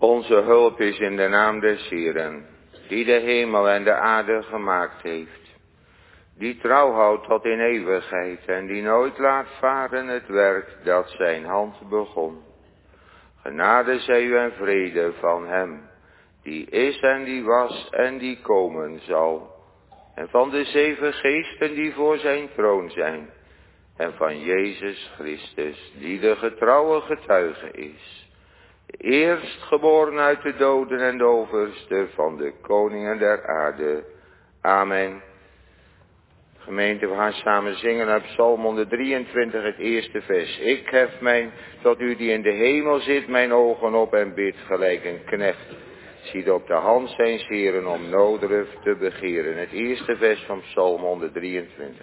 Onze hulp is in de naam des Heeren, die de hemel en de aarde gemaakt heeft, die trouw houdt tot in eeuwigheid en die nooit laat varen het werk dat zijn hand begon. Genade zij u en vrede van hem, die is en die was en die komen zal, en van de 7 geesten die voor zijn troon zijn, en van Jezus Christus, die de getrouwe getuige is, de eerstgeboren uit de doden en de overste van de koningen der aarde. Amen. Gemeente, we gaan samen zingen uit Psalm 123, het eerste vers. Ik hef mijn, tot u die in de hemel zit, mijn ogen op en bid gelijk een knecht. Ziet op de hand zijn heren om noodruf te begeren. Het eerste vers van Psalm 123.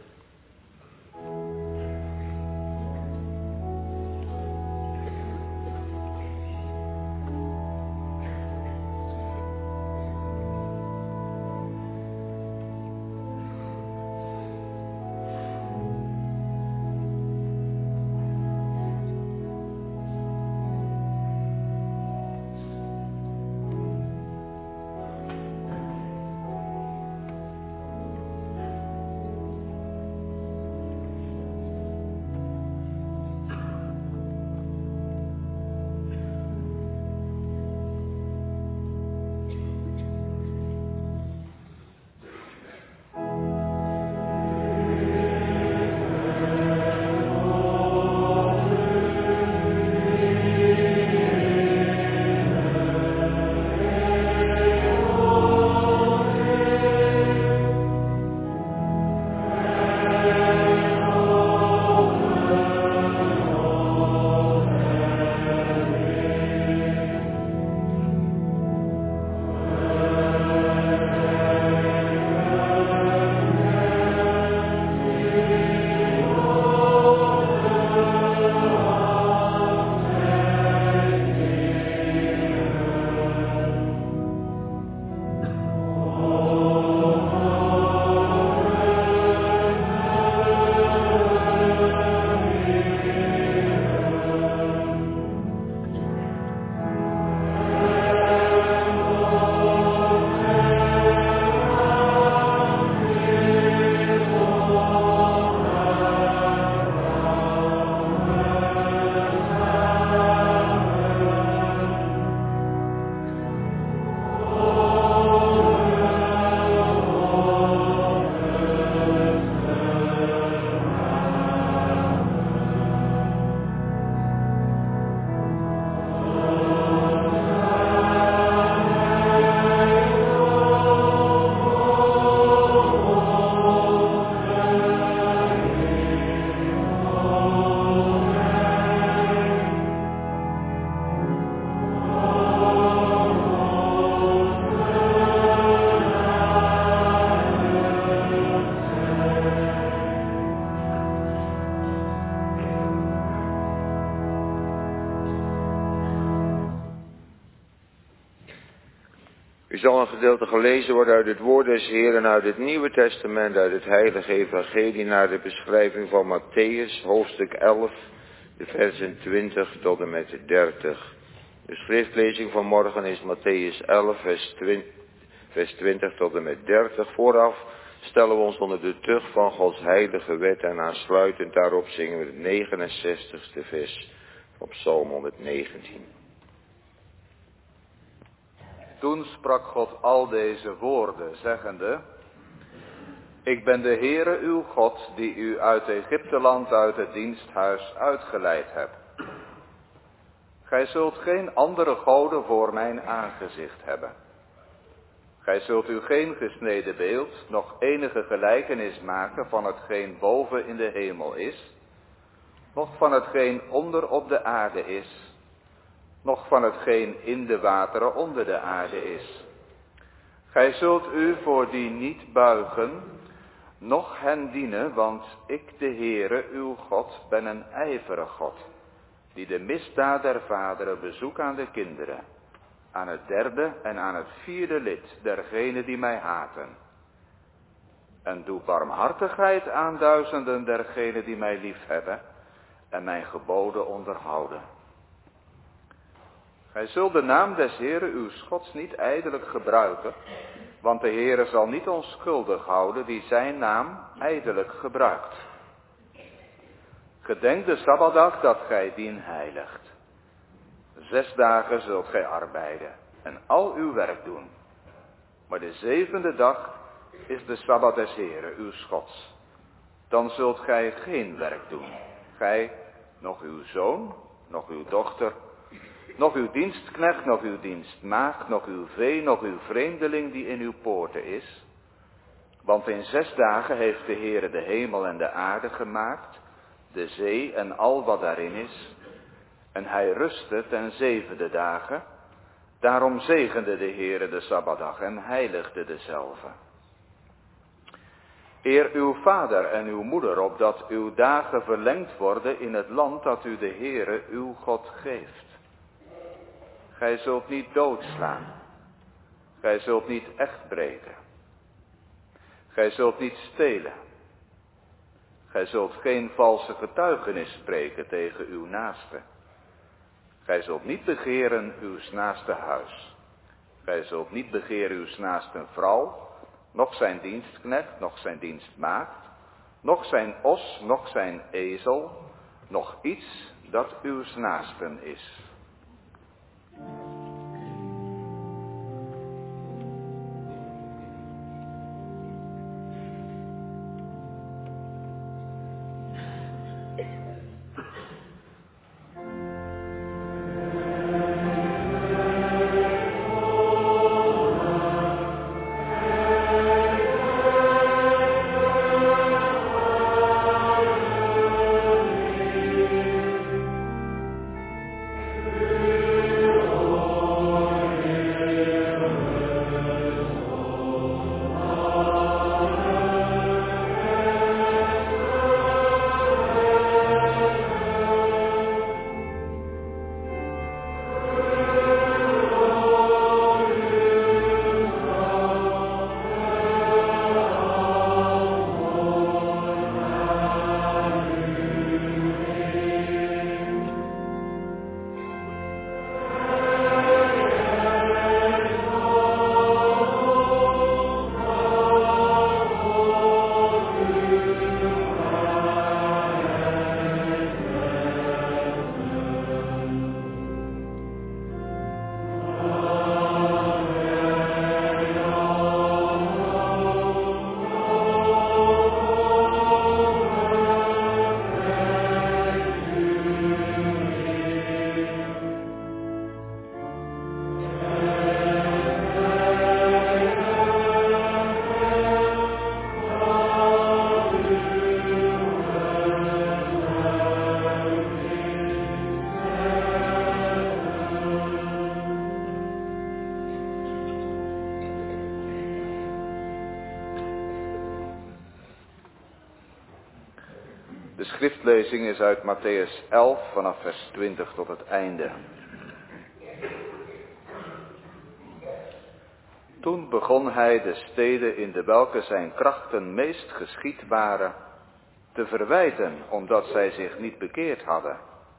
U zal een gedeelte gelezen worden uit het woord des Heeren, uit het Nieuwe Testament, uit het Heilige Evangelie naar de beschrijving van Mattheüs, hoofdstuk 11, de versen 20 tot en met 30. De schriftlezing van morgen is Mattheüs 11, vers 20 tot en met 30. Vooraf stellen we ons onder de tucht van Gods heilige wet en aansluitend daarop zingen we het 69ste vers van Psalm 119. Toen sprak God al deze woorden, zeggende: Ik ben de Heere uw God, die u uit Egypteland, uit het diensthuis uitgeleid hebt. Gij zult geen andere goden voor mijn aangezicht hebben. Gij zult u geen gesneden beeld, noch enige gelijkenis maken van hetgeen boven in de hemel is, noch van hetgeen onder op de aarde is, noch van hetgeen in de wateren onder de aarde is. Gij zult u voor die niet buigen, noch hen dienen, want ik, de Heere, uw God, ben een ijverig God, die de misdaad der vaderen bezoekt aan de kinderen, aan het 3e en aan het 4e lid dergenen die mij haten. En doe barmhartigheid aan duizenden dergenen die mij liefhebben en mijn geboden onderhouden. Gij zult de naam des Heeren uws Gods niet ijdelijk gebruiken, want de Heere zal niet onschuldig houden die zijn naam ijdelijk gebruikt. Gedenk de Sabbatdag dat gij dien heiligt. 6 dagen zult gij arbeiden en al uw werk doen. Maar de 7e dag is de Sabbat des Heeren uws Gods. Dan zult gij geen werk doen. Gij, nog uw zoon, nog uw dochter, nog uw dienstknecht, nog uw dienstmaagd, nog uw vee, nog uw vreemdeling die in uw poorten is. Want in 6 dagen heeft de Heere de hemel en de aarde gemaakt, de zee en al wat daarin is. En hij rustte ten 7e dagen. Daarom zegende de Heere de Sabbatdag en heiligde dezelve. Eer uw vader en uw moeder, opdat uw dagen verlengd worden in het land dat u de Heere uw God geeft. Gij zult niet doodslaan. Gij zult niet echt breken. Gij zult niet stelen. Gij zult geen valse getuigenis spreken tegen uw naaste. Gij zult niet begeren uws naaste huis. Gij zult niet begeren uws naaste vrouw, noch zijn dienstknecht, noch zijn dienstmaagd, noch zijn os, noch zijn ezel, noch iets dat uws naasten is. De schriftlezing is uit Mattheüs 11 vanaf vers 20 tot het einde. Toen begon hij de steden in de welke zijn krachten meest geschied waren te verwijten, omdat zij zich niet bekeerd hadden.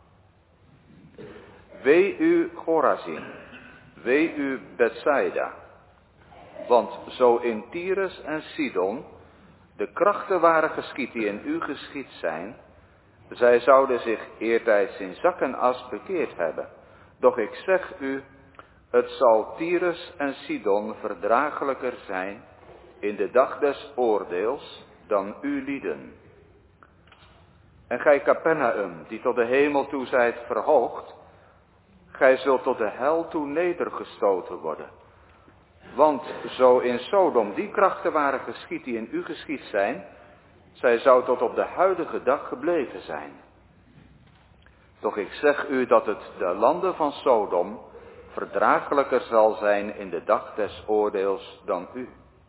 Wee u Chorazin, wee u Bethsaida, want zo in Tyrus en Sidon de krachten waren geschied die in u geschied zijn, zij zouden zich eertijds in zak en as bekeerd hebben. Doch ik zeg u, het zal Tyrus en Sidon verdraaglijker zijn in de dag des oordeels dan u lieden. En gij Capernaum, die tot de hemel toe zijt verhoogd, gij zult tot de hel toe nedergestoten worden. Want zo in Sodom die krachten waren geschied die in u geschied zijn, zij zou tot op de huidige dag gebleven zijn. Doch ik zeg u dat het de landen van Sodom verdraaglijker zal zijn in de dag des oordeels dan u.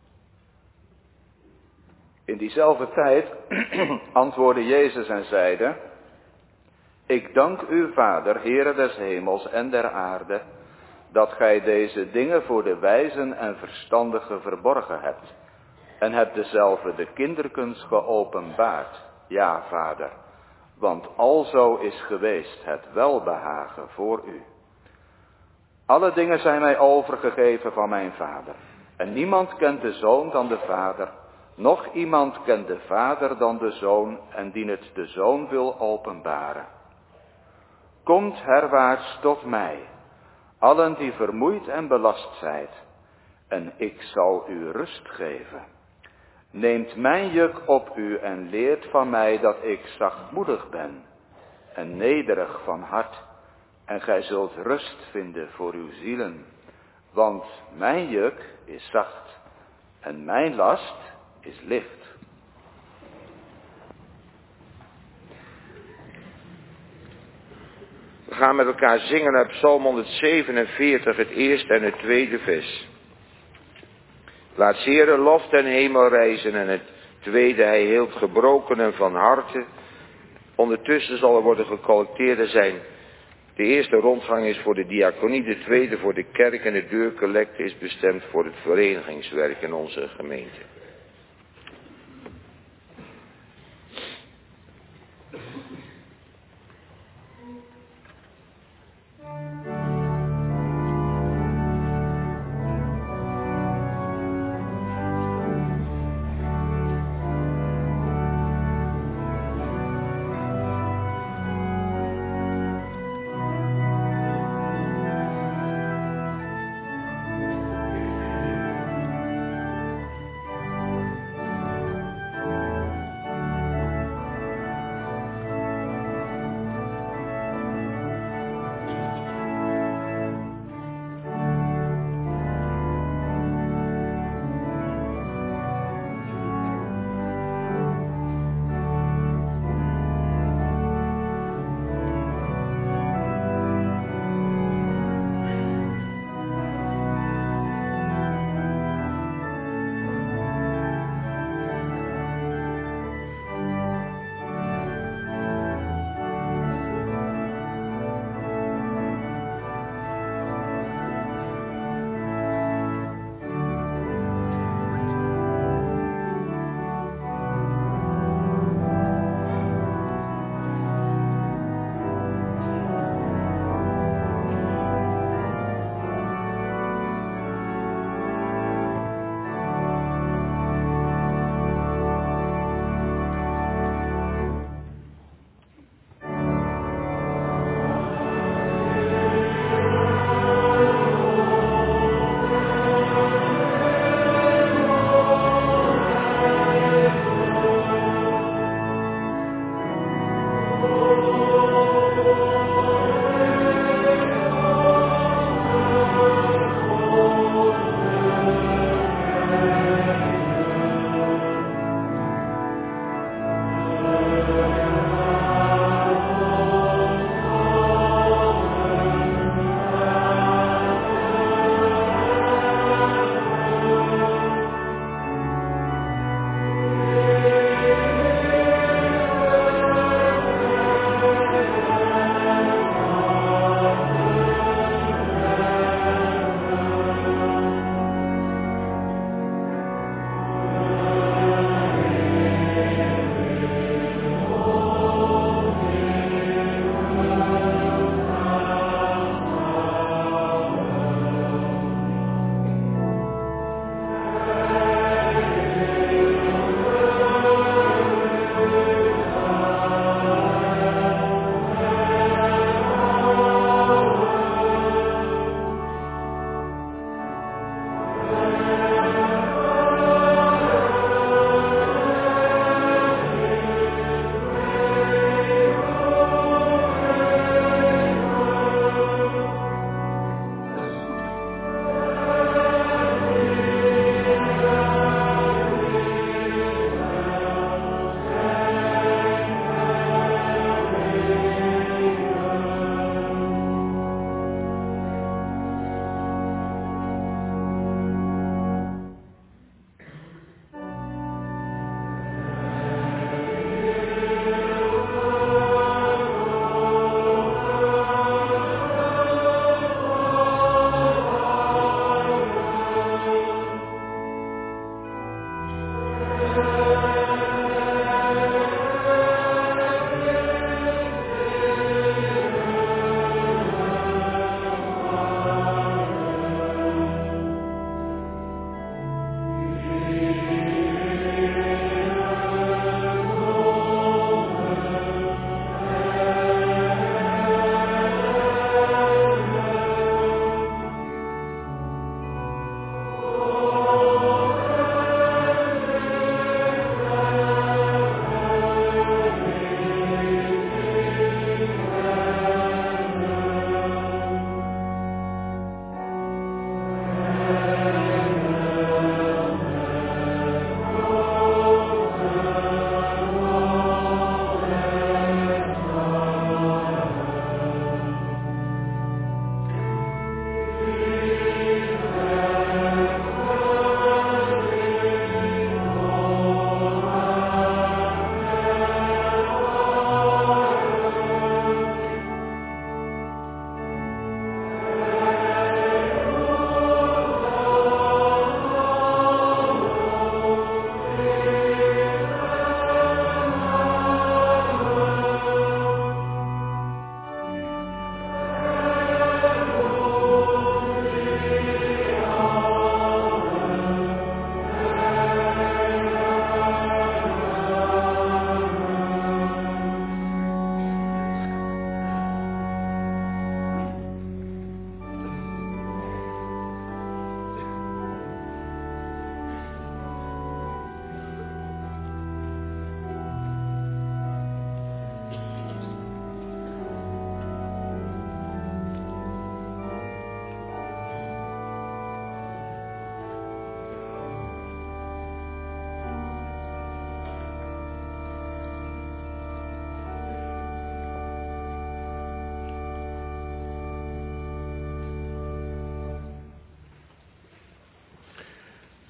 In diezelfde tijd antwoordde Jezus en zeide: Ik dank u, Vader, Heere des hemels en der aarde, dat gij deze dingen voor de wijzen en verstandigen verborgen hebt, en hebt dezelve de kinderkens geopenbaard. Ja, Vader, want alzo is geweest het welbehagen voor u. Alle dingen zijn mij overgegeven van mijn Vader. En niemand kent de Zoon dan de Vader, noch iemand kent de Vader dan de Zoon en dien het de Zoon wil openbaren. Komt herwaarts tot mij, allen die vermoeid en belast zijt, en ik zal u rust geven. Neemt mijn juk op u en leert van mij dat ik zachtmoedig ben en nederig van hart, en gij zult rust vinden voor uw zielen. Want mijn juk is zacht en mijn last is licht. We gaan met elkaar zingen uit Psalm 147, het eerste en het tweede vers. Laat Heere lof ten hemel rijzen en het tweede, hij hield gebrokenen van harte. Ondertussen zal er worden gecollecteerd. De eerste rondgang is voor de diaconie, de tweede voor de kerk en de deurcollecte is bestemd voor het verenigingswerk in onze gemeente.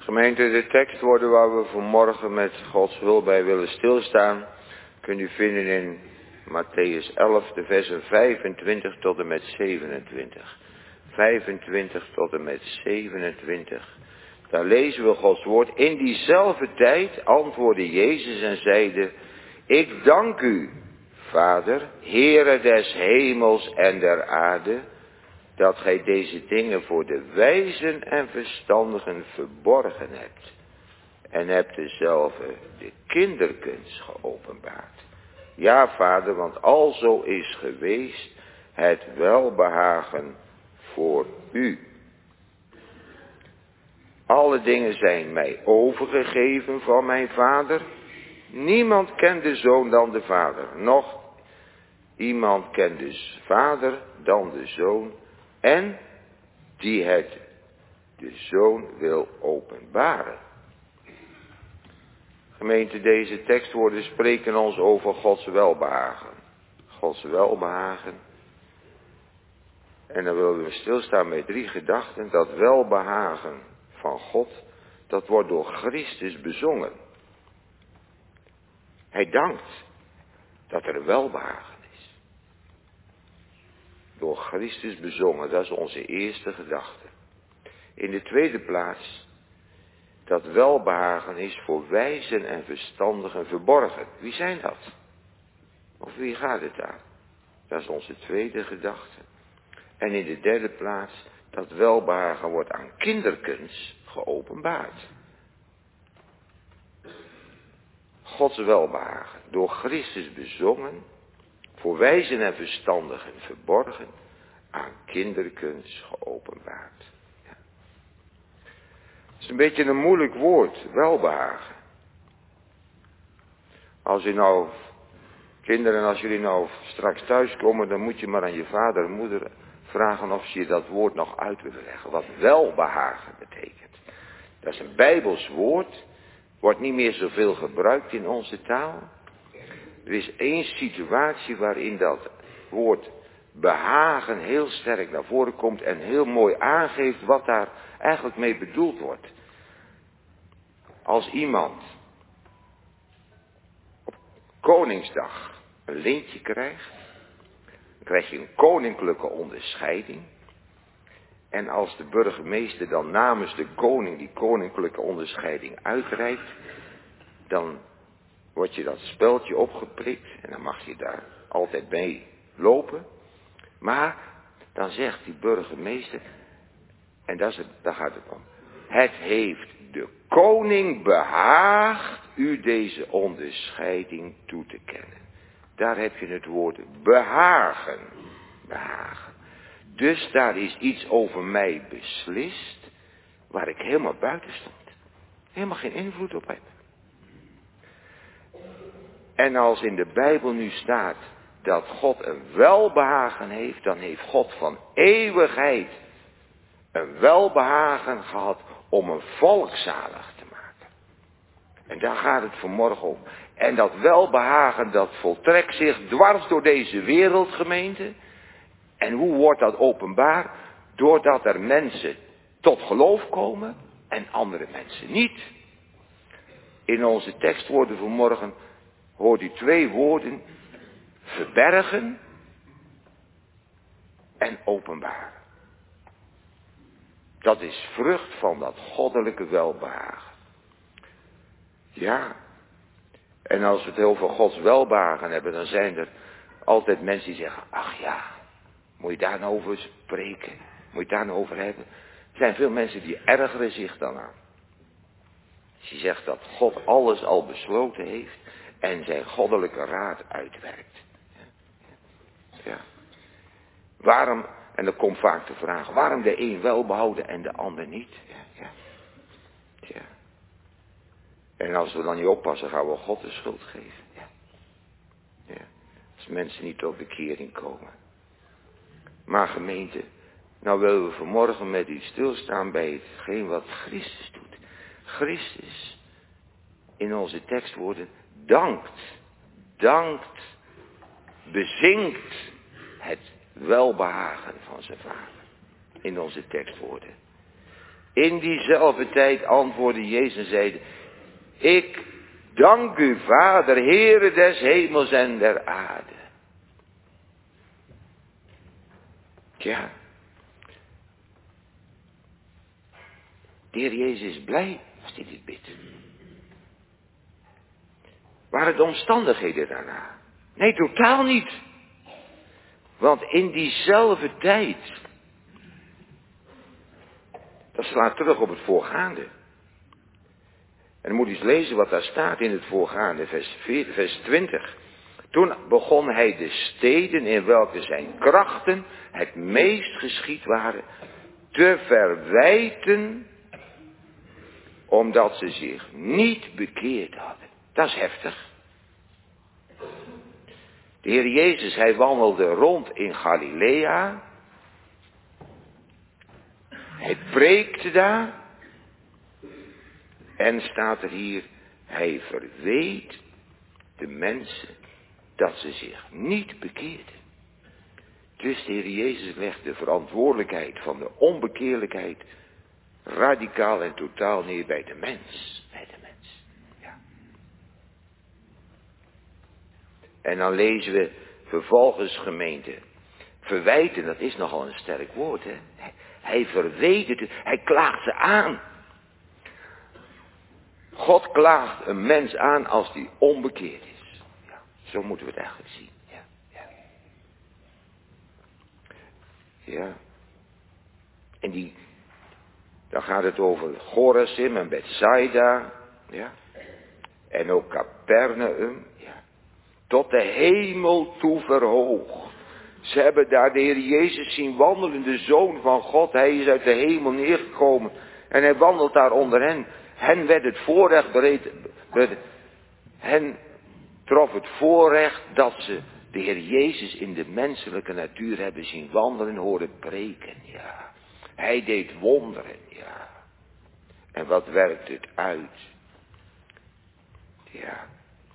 Gemeente, de tekstwoorden waar we vanmorgen met Gods wil bij willen stilstaan, kunt u vinden in Mattheüs 11, de versen 25 tot en met 27. 25 tot en met 27. Daar lezen we Gods woord. In diezelfde tijd antwoordde Jezus en zeide: Ik dank u, Vader, Heere des hemels en der aarde, dat gij deze dingen voor de wijzen en verstandigen verborgen hebt. En hebt dezelfde de kinderkunst geopenbaard. Ja, Vader, want alzo is geweest het welbehagen voor u. Alle dingen zijn mij overgegeven van mijn Vader. Niemand kent de Zoon dan de Vader. Nog iemand kent de Vader dan de Zoon. En die het de Zoon wil openbaren. Gemeente, deze tekstwoorden spreken ons over Gods welbehagen. Gods welbehagen. En dan willen we stilstaan met 3 gedachten. Dat welbehagen van God, dat wordt door Christus bezongen. Hij dankt dat er welbehagen is. Door Christus bezongen, dat is onze eerste gedachte. In de tweede plaats, dat welbehagen is voor wijzen en verstandigen verborgen. Wie zijn dat? Of wie gaat het daar? Dat is onze tweede gedachte. En in de derde plaats, dat welbehagen wordt aan kinderkens geopenbaard. Gods welbehagen, door Christus bezongen, voor wijzen en verstandigen verborgen, aan kinderkens geopenbaard. Ja. Het is een beetje een moeilijk woord, welbehagen. Als u nou, kinderen, als jullie nou straks thuiskomen, dan moet je maar aan je vader en moeder vragen of ze je dat woord nog uit willen leggen. Wat welbehagen betekent. Dat is een Bijbels woord. Wordt niet meer zoveel gebruikt in onze taal. Er is één situatie waarin dat woord behagen heel sterk naar voren komt en heel mooi aangeeft wat daar eigenlijk mee bedoeld wordt. Als iemand op Koningsdag een lintje krijgt, dan krijg je een koninklijke onderscheiding. En als de burgemeester dan namens de koning die koninklijke onderscheiding uitreikt, dan wordt je dat speldje opgeprikt en dan mag je daar altijd mee lopen. Maar dan zegt die burgemeester, en daar gaat het om. Het heeft de koning behaagd u deze onderscheiding toe te kennen. Daar heb je het woord behagen. Behagen. Dus daar is iets over mij beslist, waar ik helemaal buiten stond. Helemaal geen invloed op heb. En als in de Bijbel nu staat dat God een welbehagen heeft, dan heeft God van eeuwigheid een welbehagen gehad om een volk zalig te maken. En daar gaat het vanmorgen om. En dat welbehagen, dat voltrekt zich dwars door deze wereldgemeente. En hoe wordt dat openbaar? Doordat er mensen tot geloof komen en andere mensen niet. In onze tekstwoorden vanmorgen hoort u 2 woorden: verbergen en openbaren. Dat is vrucht van dat goddelijke welbehagen. Ja, en als we het over Gods welbehagen hebben, dan zijn er altijd mensen die zeggen: ach ja, moet je daar nou over spreken? Moet je het daar nou over hebben? Er zijn veel mensen die ergeren zich dan aan. Als je zegt dat God alles al besloten heeft en zijn goddelijke raad uitwerkt. Ja. Waarom, en dan komt vaak de vraag, waarom de een wel behouden en de ander niet? Ja. En als we dan niet oppassen, gaan we God de schuld geven. Ja. Als mensen niet tot bekering komen. Maar gemeente, nou willen we vanmorgen met u stilstaan bij hetgeen wat Christus doet. Christus, in onze tekstwoorden, dankt, bezingt het welbehagen van zijn Vader. In onze tekstwoorden. In diezelfde tijd antwoordde Jezus en zeide: ik dank u, Vader, Heere des hemels en der aarde. Tja. De Heer Jezus is blij als hij dit bidt. Waren de omstandigheden daarna? Nee, totaal niet. Want in diezelfde tijd, dat slaat terug op het voorgaande. En dan moet je eens lezen wat daar staat in het voorgaande, vers 20. Toen begon hij de steden in welke zijn krachten het meest geschied waren, te verwijten, omdat ze zich niet bekeerd hadden. Dat is heftig. De Heer Jezus, hij wandelde rond in Galilea. Hij preekte daar. En staat er hier, hij verweet de mensen dat ze zich niet bekeerden. Dus de Heer Jezus legt de verantwoordelijkheid van de onbekeerlijkheid radicaal en totaal neer bij de mens. Bij de mens. Ja. En dan lezen we vervolgens, gemeente, verwijten, dat is nogal een sterk woord, hè. Hij verweet het, hij klaagt ze aan. God klaagt een mens aan als die onbekeerd is. Ja, zo moeten we het eigenlijk zien. Ja, ja. Ja. En dan gaat het over Chorazim en Bethsaida. Ja. En ook Capernaum. Ja. Tot de hemel toe verhoogd. Ze hebben daar de Heer Jezus zien wandelen, de Zoon van God. Hij is uit de hemel neergekomen. En hij wandelt daar onder hen. Hen werd het voorrecht bereid. Hen trof het voorrecht dat ze de Heer Jezus in de menselijke natuur hebben zien wandelen en horen preken. Ja. Hij deed wonderen. Ja. En wat werkt het uit? Ja.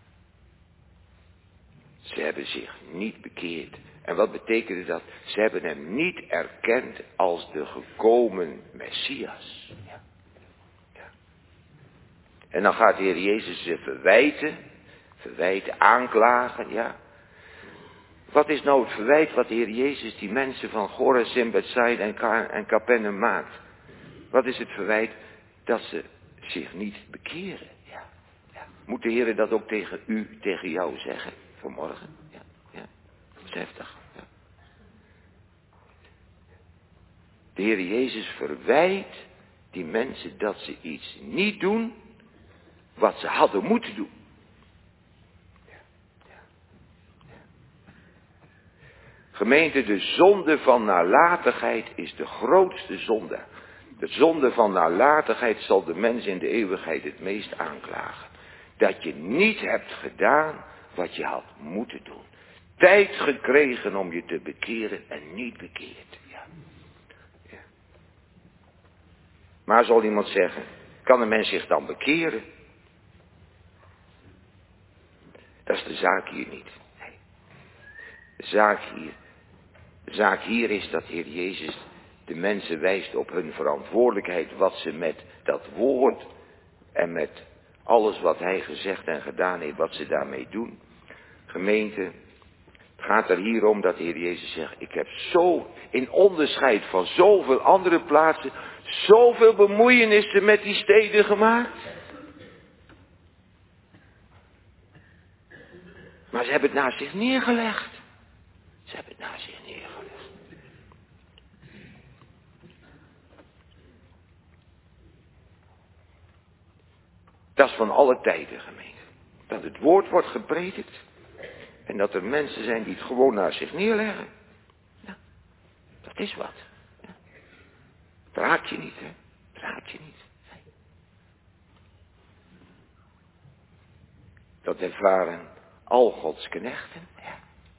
Ze hebben zich niet bekeerd. En wat betekende dat? Ze hebben hem niet erkend als de gekomen Messias. Ja. Ja. En dan gaat de Heer Jezus ze verwijten, aanklagen, ja. Wat is nou het verwijt wat de Heer Jezus die mensen van Chorazim, Bethsaida en Capernaum maakt? Wat is het verwijt? Dat ze zich niet bekeren. Ja. Ja. Moet de Heer dat ook tegen u, tegen jou zeggen vanmorgen? Ja. Ja. Dat is heftig. Ja. De Heer Jezus verwijt die mensen dat ze iets niet doen wat ze hadden moeten doen. Gemeente, de zonde van nalatigheid is de grootste zonde. De zonde van nalatigheid zal de mens in de eeuwigheid het meest aanklagen. Dat je niet hebt gedaan wat je had moeten doen. Tijd gekregen om je te bekeren en niet bekeerd. Ja. Ja. Maar zal iemand zeggen, kan een mens zich dan bekeren? Dat is de zaak hier niet. Nee. De zaak hier is dat Heer Jezus de mensen wijst op hun verantwoordelijkheid, wat ze met dat woord en met alles wat hij gezegd en gedaan heeft, wat ze daarmee doen. Gemeente, het gaat er hier om dat de Heer Jezus zegt, ik heb zo, in onderscheid van zoveel andere plaatsen, zoveel bemoeienissen met die steden gemaakt. Maar ze hebben het naast zich neergelegd. Ze hebben het naast zich neergelegd. Dat is van alle tijden, gemeente. Dat het woord wordt gepredikt. En dat er mensen zijn die het gewoon naast zich neerleggen. Ja, dat is wat. Ja. Het raakt je niet, hè. Het raakt je niet. Nee. Dat ervaren al Gods knechten. Ja.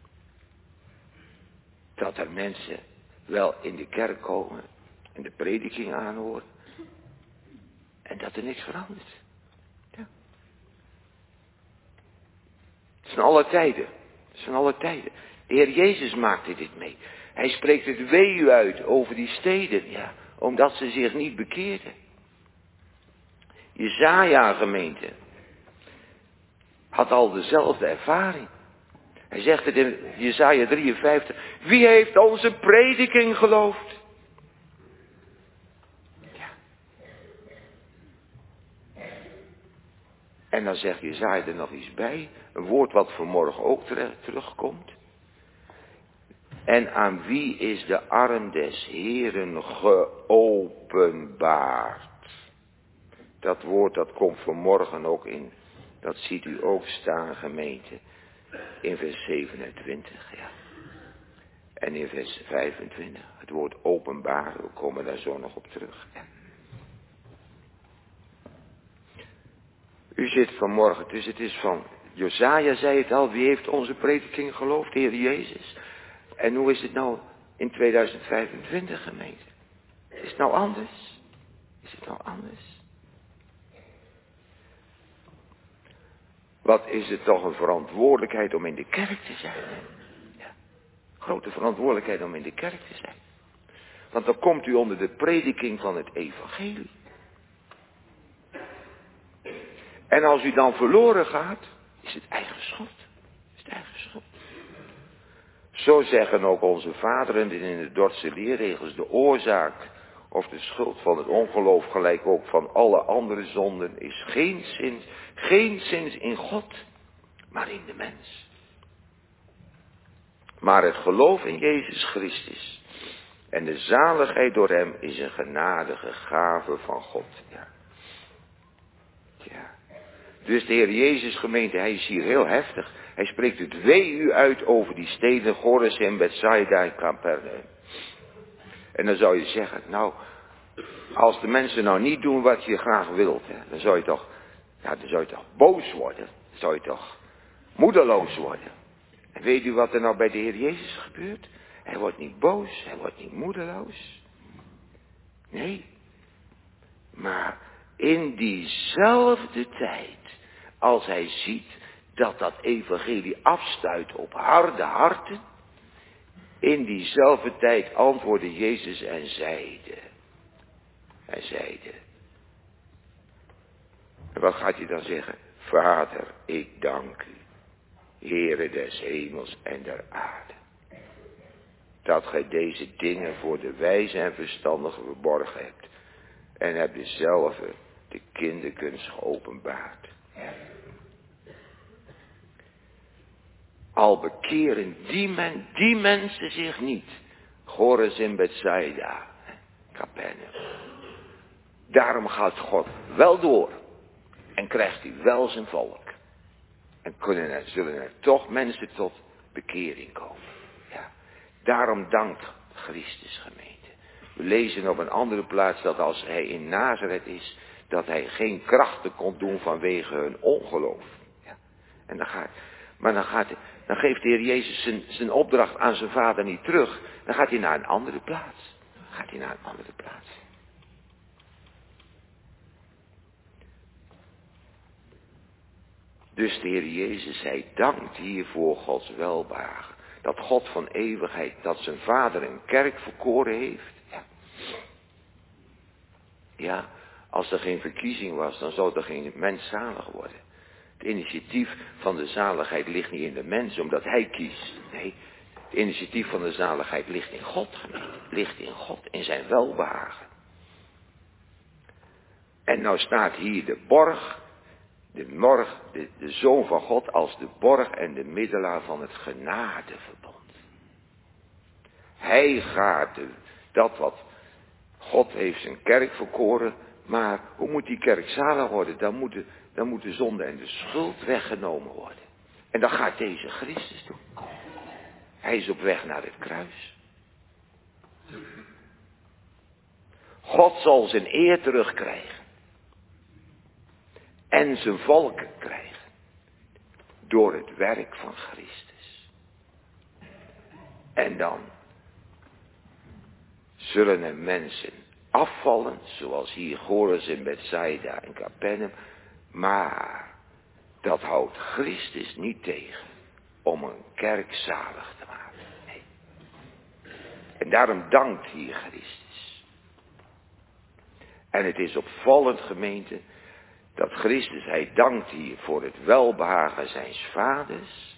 Dat er mensen wel in de kerk komen en de prediking aanhoren. En dat er niks verandert. Ja. Het is van alle tijden. Het is van alle tijden. De Heer Jezus maakte dit mee. Hij spreekt het wee uit over die steden. Ja. omdat ze zich niet bekeerden. Jesaja, gemeente, had al dezelfde ervaring. Hij zegt het in Jesaja 53. Wie heeft onze prediking geloofd? Ja. En dan zegt Jesaja er nog iets bij. Een woord wat vanmorgen ook terugkomt. En aan wie is de arm des Heeren geopenbaard? Dat woord dat komt vanmorgen ook in. Dat ziet u ook staan, gemeente. In vers 27, ja. En in vers 25. Het woord openbaar, we komen daar zo nog op terug. Ja. U zit vanmorgen, dus het is van Jesaja zei het al. Wie heeft onze prediking geloofd? De Heer Jezus. En hoe is het nou in 2025, gemeente? Is het nou anders? Is het nou anders? Wat is het toch een verantwoordelijkheid om in de kerk te zijn. Hè? Ja. Grote verantwoordelijkheid om in de kerk te zijn. Want dan komt u onder de prediking van het evangelie. En als u dan verloren gaat, is het eigen schuld. Is het eigen schuld. Zo zeggen ook onze vaderen in de Dordtse leerregels: de oorzaak of de schuld van het ongeloof, gelijk ook van alle andere zonden, is geen zins in God, maar in de mens. Maar het geloof in Jezus Christus en de zaligheid door hem is een genadige gave van God. Ja. Ja. Dus de Heer Jezus, gemeente, hij is hier heel heftig. Hij spreekt het wee u uit over die steden Chorazin, Bethsaida en Capernaum. En dan zou je zeggen, nou, als de mensen nou niet doen wat je graag wilt, hè, dan zou je toch boos worden. Dan zou je toch moedeloos worden. En weet u wat er nou bij de Heer Jezus gebeurt? Hij wordt niet boos, hij wordt niet moedeloos. Nee. Maar in diezelfde tijd, als hij ziet dat dat evangelie afstuit op harde harten, in diezelfde tijd antwoordde Jezus en zeide. Hij zeide. En wat gaat hij dan zeggen? Vader, ik dank u, Heere des hemels en der aarde, dat gij deze dingen voor de wijze en verstandigen verborgen hebt. En hebt dezelfde de kinderkunst geopenbaard. Al bekeren die mensen zich niet. Chorazin, Bethsaida, Capernaum. Daarom gaat God wel door. En krijgt hij wel zijn volk. En zullen er toch mensen tot bekering komen. Ja. Daarom dankt Christus, gemeente. We lezen op een andere plaats dat als hij in Nazareth is, dat hij geen krachten kon doen vanwege hun ongeloof. Ja. En dan geeft de Heer Jezus zijn opdracht aan zijn vader niet terug. Dan gaat hij naar een andere plaats. Dus de Heer Jezus, hij dankt hier voor Gods welbehagen. Dat God van eeuwigheid, dat zijn vader een kerk verkoren heeft. Ja. Ja, als er geen verkiezing was, dan zou er geen mens zalig worden. Het initiatief van de zaligheid ligt niet in de mens, omdat hij kiest. Nee, het initiatief van de zaligheid ligt in God, gemeente. Ligt in God, in zijn welbehagen. En nou staat hier de borg, de Zoon van God als de borg en de middelaar van het genadeverbond. Hij gaat dat wat God heeft zijn kerk verkoren, maar hoe moet die kerk zalig worden? Dan moet de zonde en de schuld weggenomen worden. En dat gaat deze Christus doen. Hij is op weg naar het kruis. God zal zijn eer terugkrijgen. En zijn volk krijgen. Door het werk van Christus. En dan zullen er mensen afvallen, zoals hier Chorazin, Bethsaida en Capernaum. Maar dat houdt Christus niet tegen om een kerk zalig te maken. Nee. En daarom dankt hier Christus. En het is opvallend, gemeente, dat Christus, hij dankt hier voor het welbehagen zijns vaders.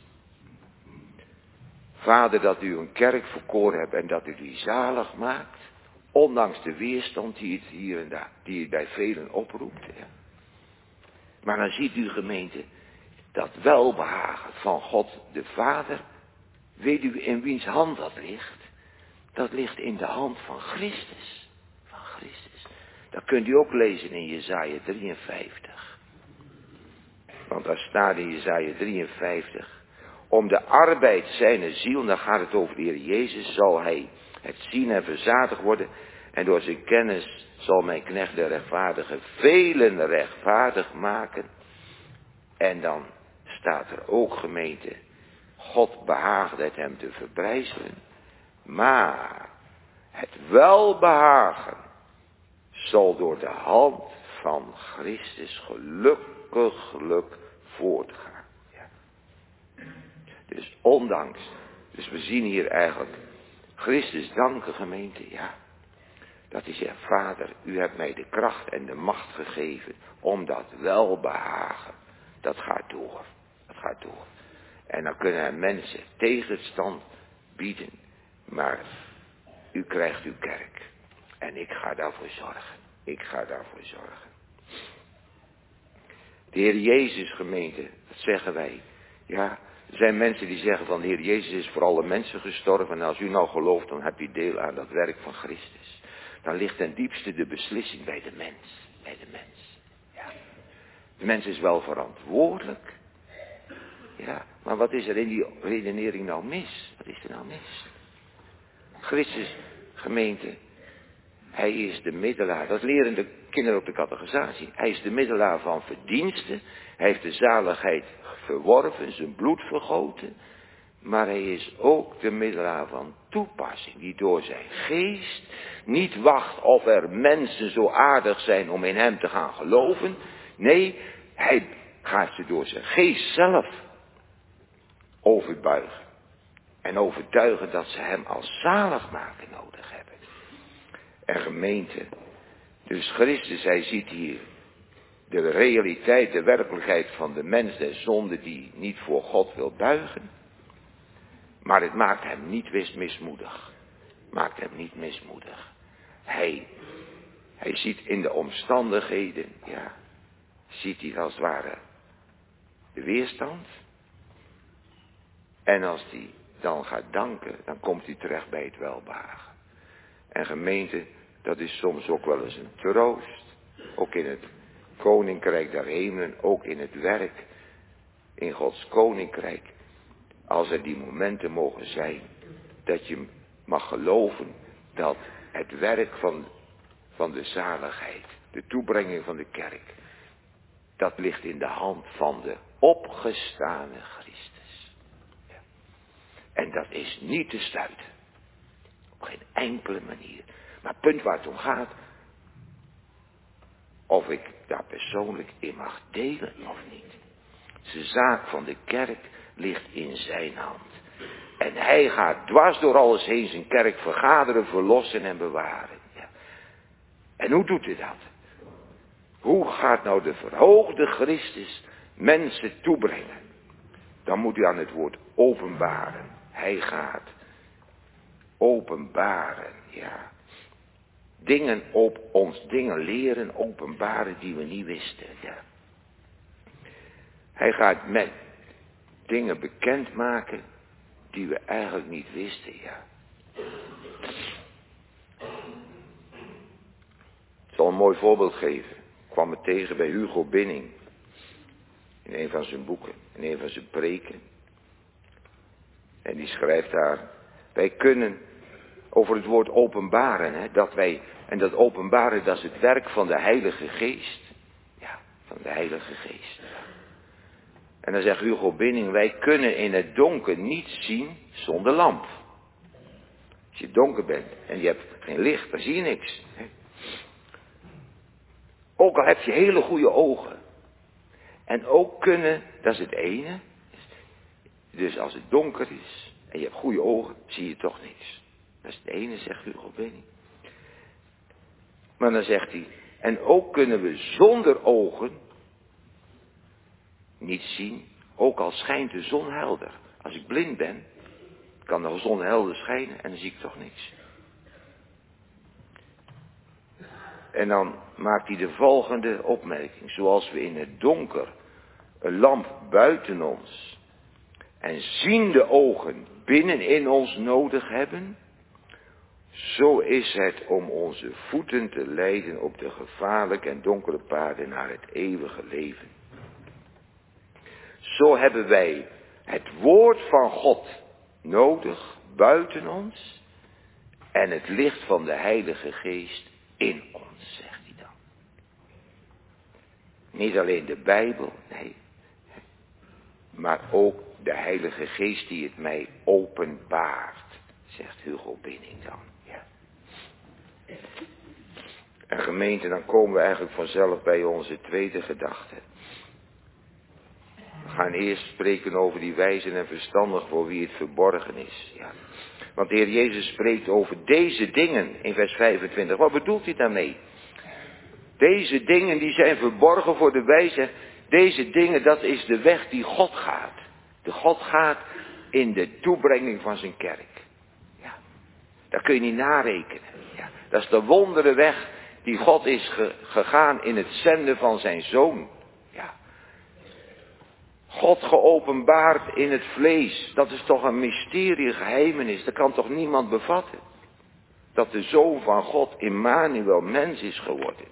Vader, dat u een kerk verkoren hebt en dat u die zalig maakt. Ondanks de weerstand die het hier en daar, die het bij velen oproept. Ja. Maar dan ziet u, gemeente, dat welbehagen van God de Vader. Weet u in wiens hand dat ligt? Dat ligt in de hand van Christus. Van Christus. Dat kunt u ook lezen in Jesaja 53. Want daar staat in Jesaja 53. Om de arbeid zijner ziel, dan gaat het over de Heer Jezus, zal hij het zien en verzadigd worden. En door zijn kennis zal mijn knecht de rechtvaardige velen rechtvaardig maken. En dan staat er ook, gemeente, God behaagde het hem te verbrijzelen. Maar het welbehagen zal door de hand van Christus gelukkig voortgaan. Ja. Dus ondanks, dus we zien hier eigenlijk Christus danken, gemeente, ja. Dat hij zegt, Vader, u hebt mij de kracht en de macht gegeven om dat welbehagen. Dat gaat door. Dat gaat door. En dan kunnen er mensen tegenstand bieden. Maar u krijgt uw kerk. En ik ga daarvoor zorgen. Ik ga daarvoor zorgen. De Heer Jezus, gemeente, dat zeggen wij. Ja, er zijn mensen die zeggen van de Heer Jezus is voor alle mensen gestorven. En als u nou gelooft, dan heb je deel aan dat werk van Christus. Dan ligt ten diepste de beslissing bij de mens. Bij de mens. Ja. De mens is wel verantwoordelijk. Ja, maar wat is er in die redenering nou mis? Wat is er nou mis? Christus, gemeente, hij is de middelaar. Dat leren de kinderen op de catechisatie. Hij is de middelaar van verdiensten. Hij heeft de zaligheid verworven, zijn bloed vergoten. Maar hij is ook de middelaar van toepassing. Die door zijn geest niet wacht of er mensen zo aardig zijn om in hem te gaan geloven. Nee, hij gaat ze door zijn geest zelf overbuigen. En overtuigen dat ze hem als zaligmaker nodig hebben. En gemeente, dus Christus, hij ziet hier de realiteit, de werkelijkheid van de mens der zonde die niet voor God wil buigen. Maar het maakt hem niet mismoedig. Maakt hem niet mismoedig. Hij ziet in de omstandigheden, ja, ziet hij als het ware de weerstand. En als hij dan gaat danken, dan komt hij terecht bij het welbehagen. En gemeente, dat is soms ook wel eens een troost. Ook in het koninkrijk der hemelen, ook in het werk, in Gods koninkrijk. Als er die momenten mogen zijn, dat je mag geloven dat het werk van de zaligheid, de toebrenging van de kerk, dat ligt in de hand van de opgestane Christus. Ja. En dat is niet te stuiten. Op geen enkele manier. Maar het punt waar het om gaat, of ik daar persoonlijk in mag delen of niet. De zaak van de kerk ligt in zijn hand. En hij gaat dwars door alles heen zijn kerk vergaderen, verlossen en bewaren. Ja. En hoe doet hij dat? Hoe gaat nou de verhoogde Christus mensen toebrengen? Dan moet u aan het woord openbaren. Hij gaat openbaren, ja. Dingen op ons, dingen leren, openbaren die we niet wisten, ja. Hij gaat met dingen bekendmaken die we eigenlijk niet wisten, ja. Ik zal een mooi voorbeeld geven. Ik kwam het tegen bij Hugo Binning. In een van zijn boeken, in een van zijn preken. En die schrijft daar, wij kunnen over het woord openbaren, hè, dat wij, en dat openbaren, dat is het werk van de Heilige Geest. Ja, van de Heilige Geest. En dan zegt Hugo Binning, wij kunnen in het donker niet zien zonder lamp. Als je donker bent en je hebt geen licht, dan zie je niks. Hè. Ook al heb je hele goede ogen. En ook kunnen, dat is het ene. Dus als het donker is en je hebt goede ogen, zie je toch niks. Dat is het ene, zegt Hugo Binning. Maar dan zegt hij, En ook kunnen we zonder ogen niet zien, ook al schijnt de zon helder. Als ik blind ben, kan de zon helder schijnen en dan zie ik toch niks. En dan maakt hij de volgende opmerking. Zoals we in het donker een lamp buiten ons en ziende ogen binnenin ons nodig hebben, zo is het om onze voeten te leiden op de gevaarlijke en donkere paden naar het eeuwige leven. Zo hebben wij het woord van God nodig buiten ons en het licht van de Heilige Geest in ons, zegt hij dan. Niet alleen de Bijbel, nee, maar ook de Heilige Geest die het mij openbaart, zegt Hugo Binning dan. Ja. En gemeente, dan komen we eigenlijk vanzelf bij onze tweede gedachte. We gaan eerst spreken over die wijzen en verstandig voor wie het verborgen is. Ja. Want de Heer Jezus spreekt over deze dingen in vers 25. Wat bedoelt hij daarmee? Deze dingen die zijn verborgen voor de wijze. Deze dingen, dat is de weg die God gaat. De God gaat in de toebrenging van zijn kerk. Ja. Dat kun je niet narekenen. Ja. Dat is de wondere weg die God is gegaan in het zenden van zijn Zoon. Ja. God geopenbaard in het vlees. Dat is toch een mysterie, geheimenis. Dat kan toch niemand bevatten. Dat de Zoon van God, Immanuel, mens is geworden.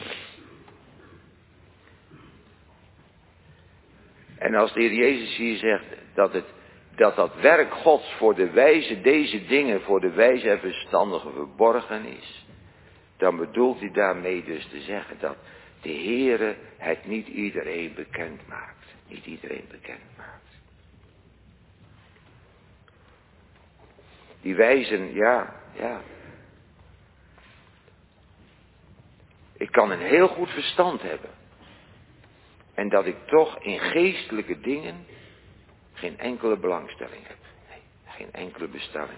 En als de Heer Jezus hier zegt dat werk Gods voor de wijze, deze dingen voor de wijze en verstandigen verborgen is, dan bedoelt hij daarmee dus te zeggen dat de Heere het niet iedereen bekend maakt. Niet iedereen bekend maakt. Die wijzen, ja. Ik kan een heel goed verstand hebben. En dat ik toch in geestelijke dingen geen enkele belangstelling heb. Nee, geen enkele bestelling.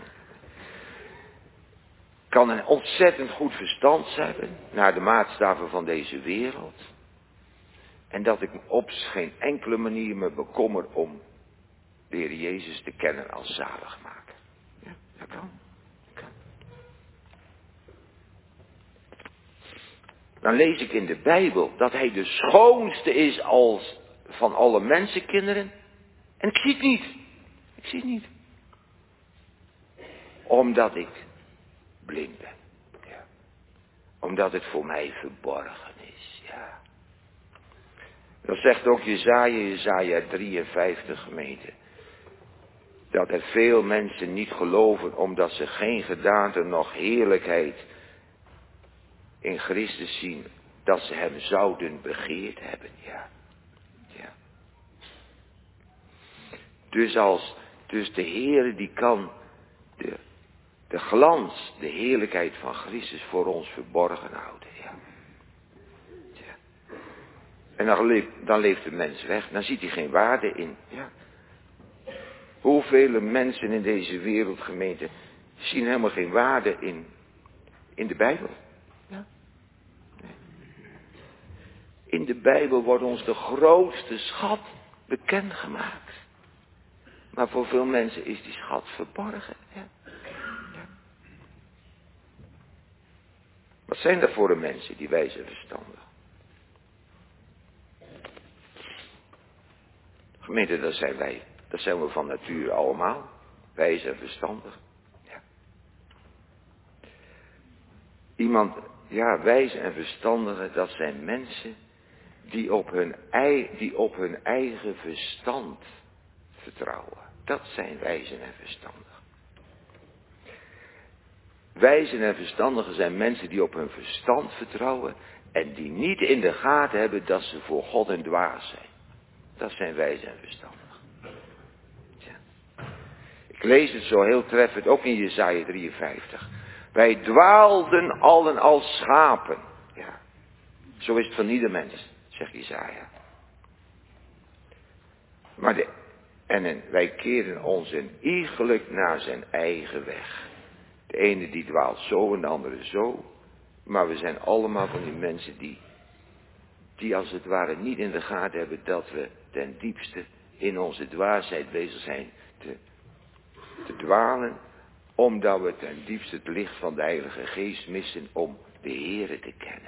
Ik kan een ontzettend goed verstand hebben naar de maatstaven van deze wereld. En dat ik op geen enkele manier me bekommer om de Heer Jezus te kennen als zaligmaker. Ja, dat kan. Dan lees ik in de Bijbel dat hij de schoonste is als van alle mensenkinderen. En ik zie het niet. Ik zie het niet. Omdat ik blind ben. Ja. Omdat het voor mij verborgen is. Ja. Dat zegt ook Jesaja 53 gemeente. Dat er veel mensen niet geloven omdat ze geen gedaante noch heerlijkheid in Christus zien. Dat ze hem zouden begeerd hebben. Ja. Ja. Dus de Heere die kan de glans, de heerlijkheid van Christus voor ons verborgen houden. Ja. Ja. En dan leeft de mens weg. Dan ziet hij geen waarde in. Ja. Hoeveel mensen in deze wereldgemeente zien helemaal geen waarde in de Bijbel. Ja. Nee. In de Bijbel wordt ons de grootste schat bekendgemaakt. Maar voor veel mensen is die schat verborgen. Ja. Ja. Wat zijn dat voor de mensen, die wijze en verstandig? Gemeente, dat zijn wij. Dat zijn we van nature allemaal. Wijs en verstandig. Ja. Iemand, wijs en verstandige, dat zijn mensen die op hun eigen verstand vertrouwen. Dat zijn wijzen en verstandigen. Wijzen en verstandigen zijn mensen die op hun verstand vertrouwen en die niet in de gaten hebben dat ze voor God een dwaas zijn. Dat zijn wijzen en verstandigen. Ja. Ik lees het zo heel treffend, ook in Jesaja 53. Wij dwaalden allen als schapen. Ja. Zo is het van ieder mens, zegt Jesaja. En wij keren ons iegelijk naar zijn eigen weg. De ene die dwaalt zo en de andere zo. Maar we zijn allemaal van die mensen die als het ware niet in de gaten hebben dat we ten diepste in onze dwaasheid bezig zijn te dwalen. Omdat we ten diepste het licht van de Heilige Geest missen om de Heere te kennen.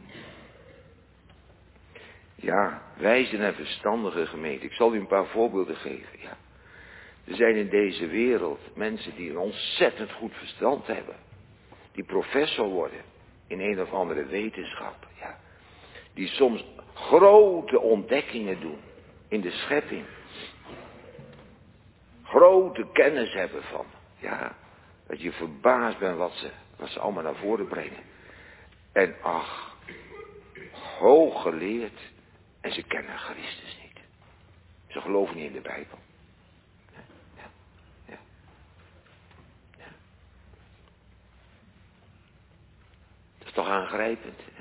Ja, wijze en verstandige gemeente. Ik zal u een paar voorbeelden geven. Ja. Er zijn in deze wereld mensen die een ontzettend goed verstand hebben. Die professor worden in een of andere wetenschap. Ja. Die soms grote ontdekkingen doen in de schepping. Grote kennis hebben van. Ja, dat je verbaasd bent wat ze allemaal naar voren brengen. En ach, hoog geleerd. En ze kennen Christus niet. Ze geloven niet in de Bijbel. Ja. Dat is toch aangrijpend. Hè?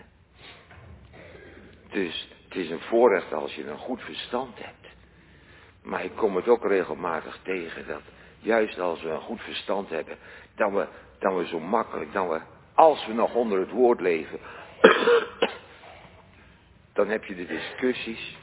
Dus het is een voorrecht als je een goed verstand hebt. Maar ik kom het ook regelmatig tegen dat juist als we een goed verstand hebben, dan we zo makkelijk, als we nog onder het woord leven, dan heb je de discussies.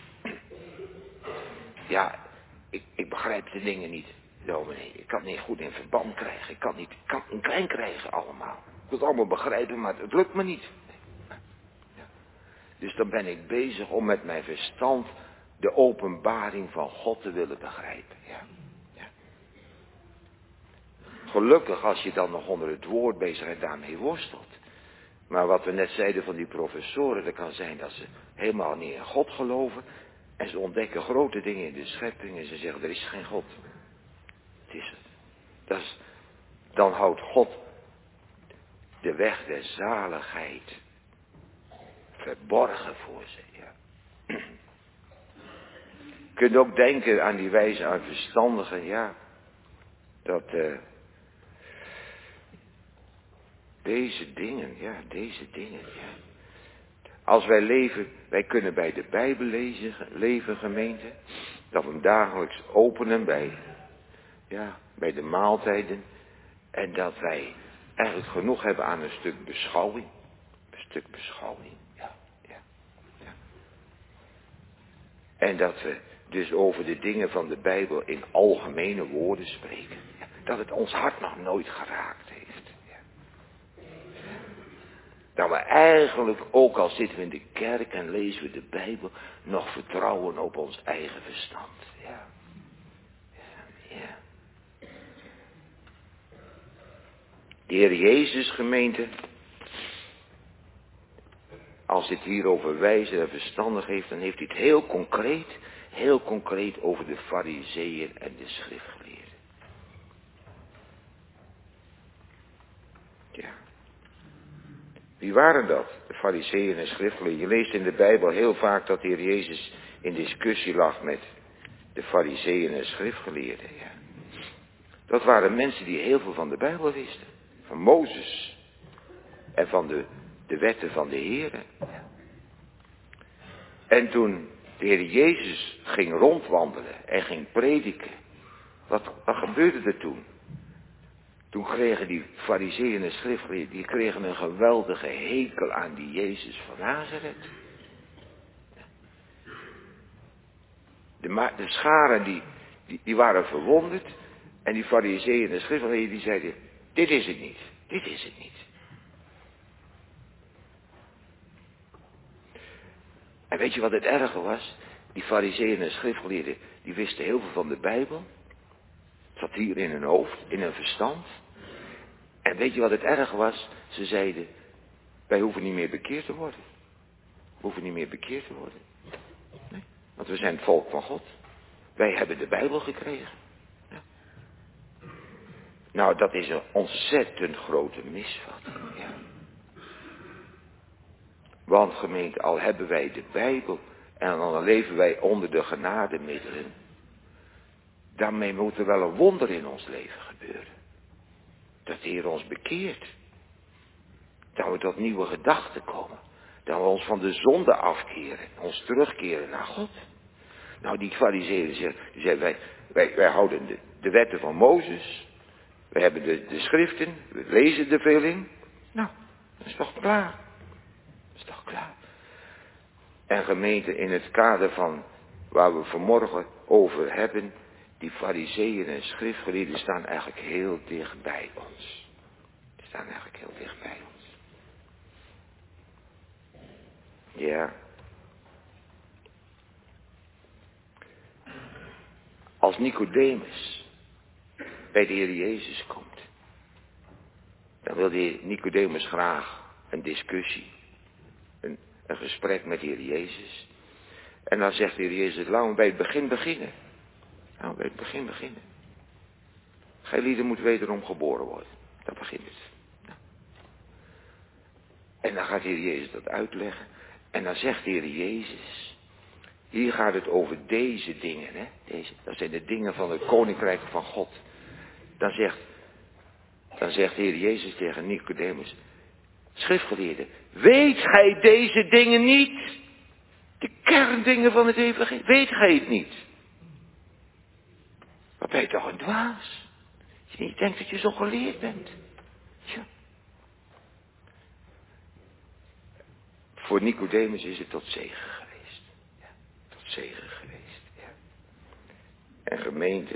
Ja, ik begrijp de dingen niet, dominee. Ik kan het niet goed in verband krijgen. Ik kan het klein krijgen allemaal. Ik wil het allemaal begrijpen, maar het lukt me niet. Ja. Dus dan ben ik bezig om met mijn verstand de openbaring van God te willen begrijpen. Ja. Ja. Gelukkig als je dan nog onder het woord bezig en daarmee worstelt. Maar wat we net zeiden van die professoren, dat kan zijn dat ze helemaal niet in God geloven. En ze ontdekken grote dingen in de schepping en ze zeggen, er is geen God. Het is het. Dan houdt God de weg der zaligheid verborgen voor ze. Ja. Je kunt ook denken aan die wijze aan verstandigen, ja. Dat deze dingen, ja. Als wij leven, wij kunnen bij de Bijbel leven gemeente. Dat we hem dagelijks openen bij de maaltijden. En dat wij eigenlijk genoeg hebben aan een stuk beschouwing. Ja. En dat we dus over de dingen van de Bijbel in algemene woorden spreken. Ja. Dat het ons hart nog nooit geraakt heeft. Dat we eigenlijk, ook al zitten we in de kerk en lezen we de Bijbel, nog vertrouwen op ons eigen verstand. Ja. De Heer Jezus, gemeente, als dit hier over wijze en verstandig heeft, dan heeft hij het heel concreet over de Farizeeën en de schriftgeleerden. Ja. Wie waren dat? De Farizeeën en schriftgeleerden. Je leest in de Bijbel heel vaak dat de Heer Jezus in discussie lag met de Farizeeën en schriftgeleerden. Ja. Dat waren mensen die heel veel van de Bijbel wisten. Van Mozes. En van de wetten van de Heer. Ja. En toen de Heer Jezus ging rondwandelen en ging prediken. Wat gebeurde er toen? Toen kregen die Farizeeën en schriftgeleerden, die kregen een geweldige hekel aan die Jezus van Nazareth. De scharen die waren verwonderd. En die Farizeeën en schriftgeleerden die zeiden, dit is het niet. En weet je wat het erge was? Die Farizeeën en schriftgeleerden, die wisten heel veel van de Bijbel. Het zat hier in hun hoofd, in hun verstand. En weet je wat het erge was? Ze zeiden, wij hoeven niet meer bekeerd te worden. Nee, want we zijn het volk van God. Wij hebben de Bijbel gekregen. Ja. Nou, dat is een ontzettend grote misvatting. Ja. Want gemeente, al hebben wij de Bijbel en dan leven wij onder de genademiddelen. Daarmee moet er wel een wonder in ons leven gebeuren. Dat de Heer ons bekeert. Dat we tot nieuwe gedachten komen. Dat we ons van de zonde afkeren. Ons terugkeren naar God. Nou, die Farizeeën die zeggen wij houden de wetten van Mozes. We hebben de schriften. We lezen er veel in. Nou, dat is toch klaar. is toch klaar? En gemeente, in het kader van waar we vanmorgen over hebben, die farizeeën en schriftgeleerden staan eigenlijk heel dicht bij ons. Die staan eigenlijk heel dicht bij ons. Ja. Als Nicodemus bij de Heer Jezus komt, dan wil de Heer Nicodemus graag een discussie, een gesprek met de Heer Jezus. En dan zegt de Heer Jezus, laten we bij het begin beginnen. Laten we bij het begin beginnen. Gij lieden moet wederom geboren worden. Dat begint het. Ja. En dan gaat de Heer Jezus dat uitleggen. En dan zegt de Heer Jezus, hier gaat het over deze dingen. Hè? Dat zijn de dingen van het Koninkrijk van God. Dan zegt de Heer Jezus tegen Nicodemus, schriftgeleerde, weet gij deze dingen niet? De kerndingen van het evangelie, weet gij het niet? Wat ben je toch een dwaas? Je denkt dat je zo geleerd bent. Ja. Voor Nicodemus is het tot zegen geweest. Ja, tot zegen geweest. Ja. En gemeente,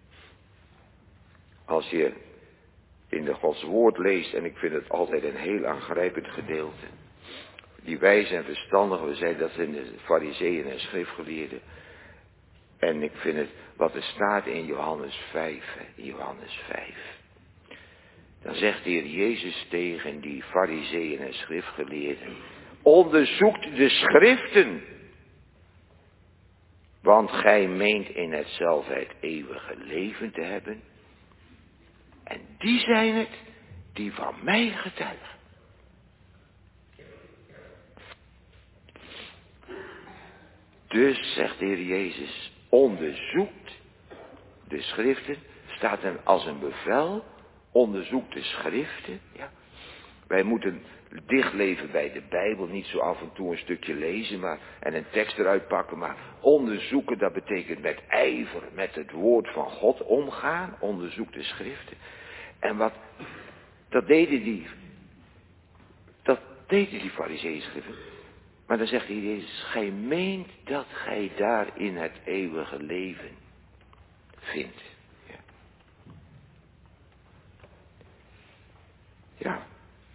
als je in de Gods woord leest, en ik vind het altijd een heel aangrijpend gedeelte. Die wijze en verstandigen, we zeiden dat in de farizeeën en schriftgeleerden. En ik vind het, wat er staat in Johannes 5, in Johannes 5. Dan zegt de Heer Jezus tegen die farizeeën en schriftgeleerden, onderzoekt de schriften, want gij meent in hetzelfde het eeuwige leven te hebben. En die zijn het die van mij getuigen. Dus, zegt de Heer Jezus, onderzoekt de schriften, staat er als een bevel, onderzoek de schriften. Ja. Wij moeten dicht leven bij de Bijbel, niet zo af en toe een stukje lezen en een tekst eruit pakken, maar onderzoeken, dat betekent met ijver met het woord van God omgaan, onderzoek de schriften. En dat deden die farizeeën schriften. Maar dan zegt de Heer Jezus, gij meent dat gij daarin het eeuwige leven vindt. Ja. Ja.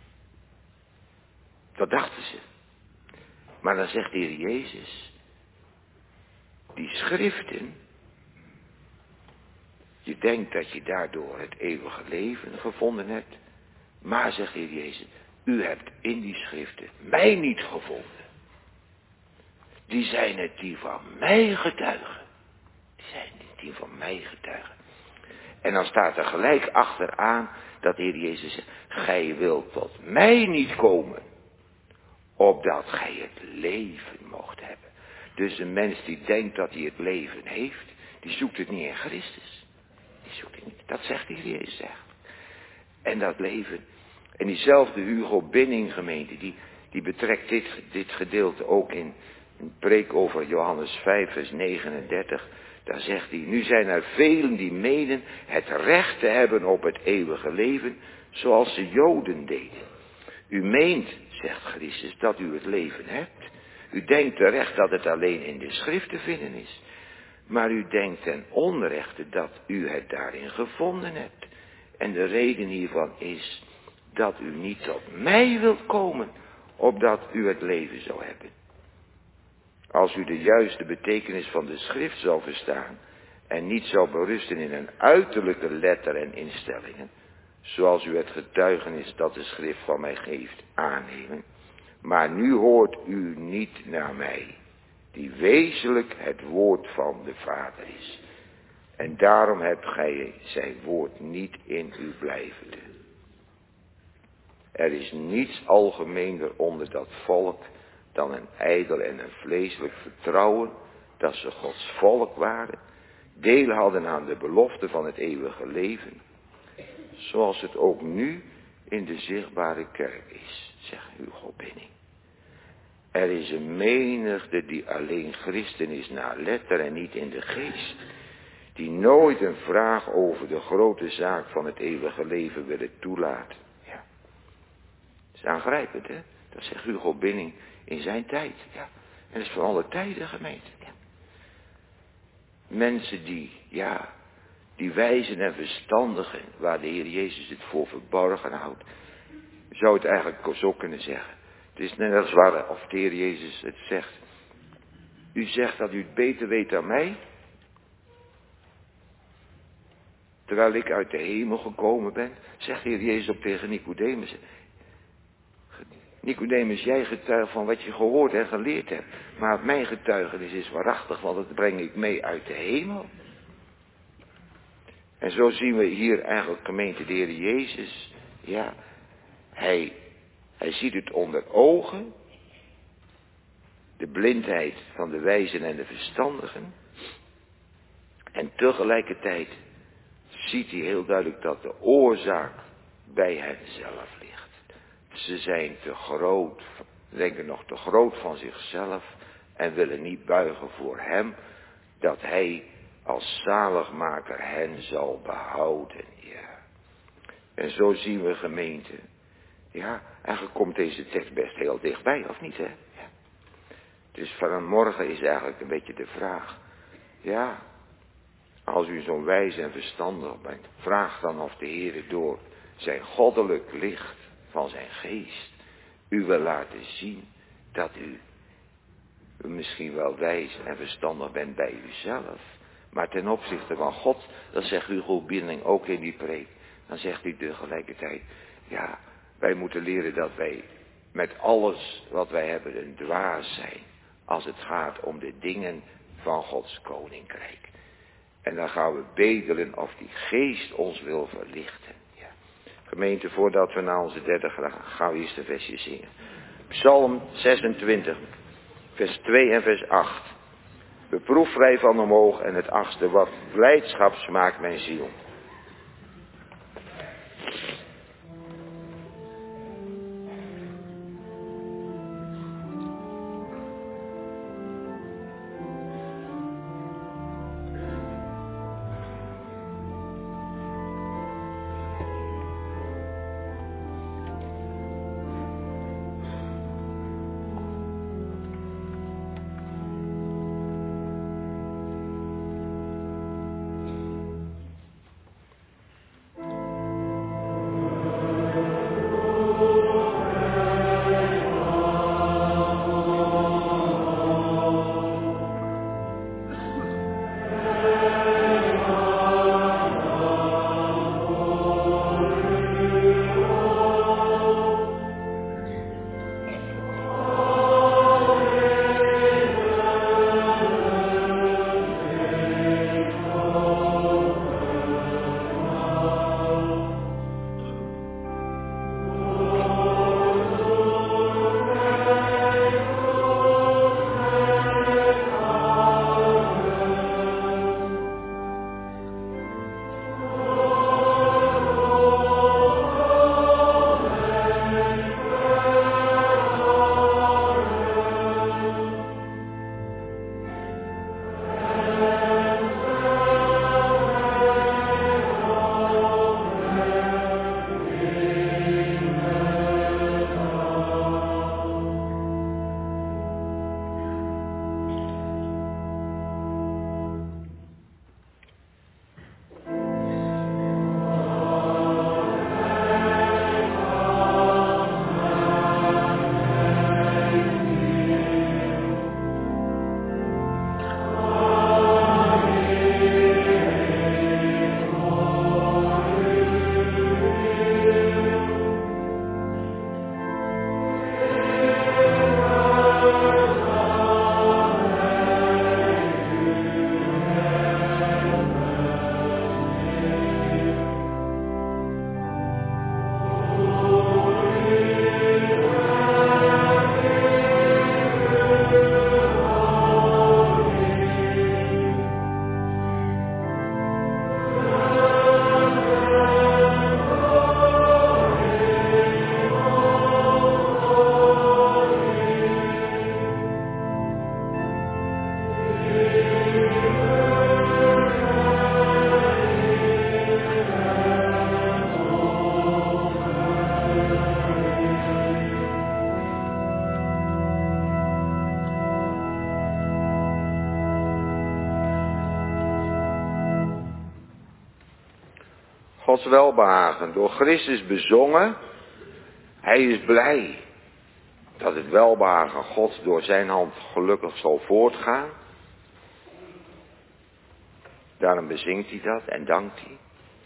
Dat dachten ze. Maar dan zegt de Heer Jezus, die schriften, je denkt dat je daardoor het eeuwige leven gevonden hebt. Maar, zegt de Heer Jezus, u hebt in die schriften mij niet gevonden. Die zijn het die van mij getuigen. Die zijn het die van mij getuigen. En dan staat er gelijk achteraan dat de Heer Jezus zegt, gij wilt tot mij niet komen, opdat gij het leven mocht hebben. Dus een mens die denkt dat hij het leven heeft, die zoekt het niet in Christus. Die zoekt het niet. Dat zegt de Heer Jezus eigenlijk. En dat leven. En diezelfde Hugo Binning gemeente, die betrekt dit gedeelte ook in een preek over Johannes 5 vers 39. Daar zegt hij, nu zijn er velen die menen het recht te hebben op het eeuwige leven, zoals de Joden deden. U meent, zegt Christus, dat u het leven hebt. U denkt terecht dat het alleen in de schrift te vinden is. Maar u denkt ten onrechte dat u het daarin gevonden hebt. En de reden hiervan is dat u niet tot mij wilt komen, opdat u het leven zou hebben. Als u de juiste betekenis van de schrift zou verstaan en niet zou berusten in een uiterlijke letter en instellingen, zoals u het getuigenis dat de schrift van mij geeft aannemen, maar nu hoort u niet naar mij, die wezenlijk het woord van de Vader is. En daarom hebt gij zijn woord niet in u blijvende. Er is niets algemeender onder dat volk dan een ijdel en een vleeselijk vertrouwen dat ze Gods volk waren, deel hadden aan de belofte van het eeuwige leven, zoals het ook nu in de zichtbare kerk is, zegt Hugo Binning. Er is een menigte die alleen christen is naar letter en niet in de geest, die nooit een vraag over de grote zaak van het eeuwige leven willen toelaten. Ja. Het is aangrijpend, hè? Dat zegt Hugo Binning in zijn tijd. Ja. En dat is voor alle tijden, gemeente. Ja. Mensen die wijzen en verstandigen, waar de Heer Jezus het voor verborgen houdt. Je zou het eigenlijk zo kunnen zeggen. Het is net als waar of de Heer Jezus het zegt. U zegt dat u het beter weet dan mij. Terwijl ik uit de hemel gekomen ben, zegt de Heer Jezus ook tegen Nicodemus. Nicodemus, jij getuigt van wat je gehoord en geleerd hebt. Maar mijn getuigenis is waarachtig, want dat breng ik mee uit de hemel. En zo zien we hier eigenlijk, gemeente, de Heer Jezus. Ja, hij ziet het onder ogen. De blindheid van de wijzen en de verstandigen. En tegelijkertijd ziet hij heel duidelijk dat de oorzaak bij henzelf ligt. Ze zijn te groot, denken nog te groot van zichzelf en willen niet buigen voor hem, dat hij als zaligmaker hen zal behouden. Ja. En zo zien we, gemeente. Ja, eigenlijk komt deze tekst best heel dichtbij, of niet, hè? Ja. Dus vanmorgen is eigenlijk een beetje de vraag. Ja, als u zo wijs en verstandig bent, vraag dan of de Heer door zijn goddelijk licht van zijn geest u wil laten zien dat u misschien wel wijs en verstandig bent bij uzelf. Maar ten opzichte van God, dat zegt Hugo Binning ook in die preek, dan zegt hij tegelijkertijd, ja, wij moeten leren dat wij met alles wat wij hebben een dwaas zijn, als het gaat om de dingen van Gods koninkrijk. En dan gaan we bedelen of die geest ons wil verlichten. Ja. Gemeente, voordat we naar onze derde gaan we eerst een versje zingen. Psalm 26, vers 2 en vers 8. Beproef vrij van omhoog en het 8e, wat blijdschap smaakt mijn ziel. Gods welbehagen, door Christus bezongen. Hij is blij dat het welbehagen Gods door zijn hand gelukkig zal voortgaan. Daarom bezingt hij dat en dankt hij.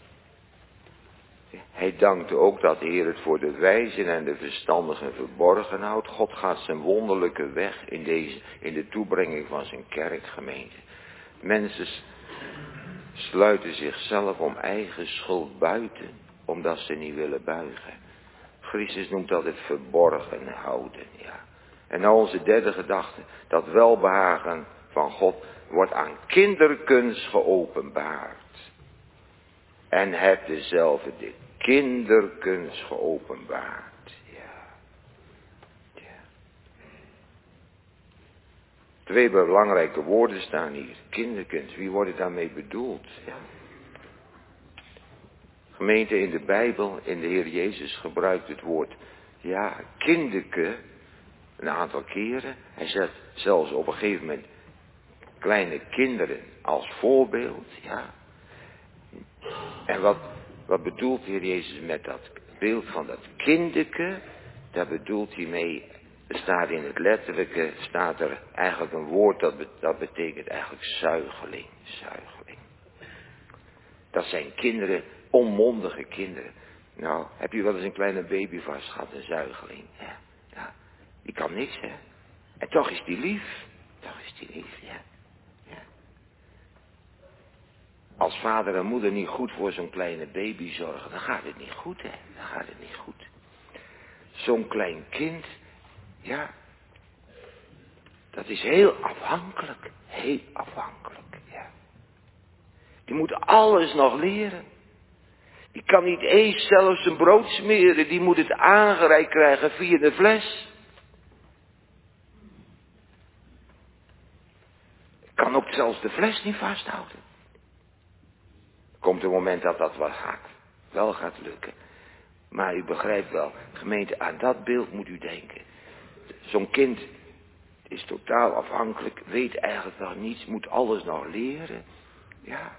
Hij dankt ook dat de Heer het voor de wijzen en de verstandigen verborgen houdt. God gaat zijn wonderlijke weg in de toebrenging van zijn kerkgemeente. Mensen sluiten zichzelf om eigen schuld buiten, omdat ze niet willen buigen. Christus noemt dat het verborgen houden, ja. En nou onze derde gedachte, dat welbehagen van God wordt aan kinderkunst geopenbaard. En hebt dezelfde de kinderkunst geopenbaard, ja. Ja. Twee belangrijke woorden staan hier, kinderkunst, wie wordt daarmee bedoeld, ja. Gemeente, in de Bijbel, in de Heer Jezus gebruikt het woord, ja, kinderke, een aantal keren. Hij zet zelfs op een gegeven moment kleine kinderen als voorbeeld, ja. En wat bedoelt de Heer Jezus met dat beeld van dat kinderke? Daar bedoelt hij mee, er staat in het letterlijke, staat er eigenlijk een woord dat betekent eigenlijk zuigeling, zuigeling. Dat zijn kinderen, onmondige kinderen. Nou, heb je wel eens een kleine baby vast gehad, een zuigeling? Ja, ja. Die kan niks, hè. En toch is die lief. Toch is die lief, ja. Ja. Als vader en moeder niet goed voor zo'n kleine baby zorgen, dan gaat het niet goed, hè. Dan gaat het niet goed. Zo'n klein kind, ja, dat is heel afhankelijk. Heel afhankelijk, ja. Die moet alles nog leren. Die kan niet eens zelf zijn brood smeren. Die moet het aangereikt krijgen via de fles. Kan ook zelfs de fles niet vasthouden. Komt een moment dat dat wel gaat lukken. Maar u begrijpt wel, gemeente, aan dat beeld moet u denken. Zo'n kind is totaal afhankelijk, weet eigenlijk nog niets, moet alles nog leren. Ja.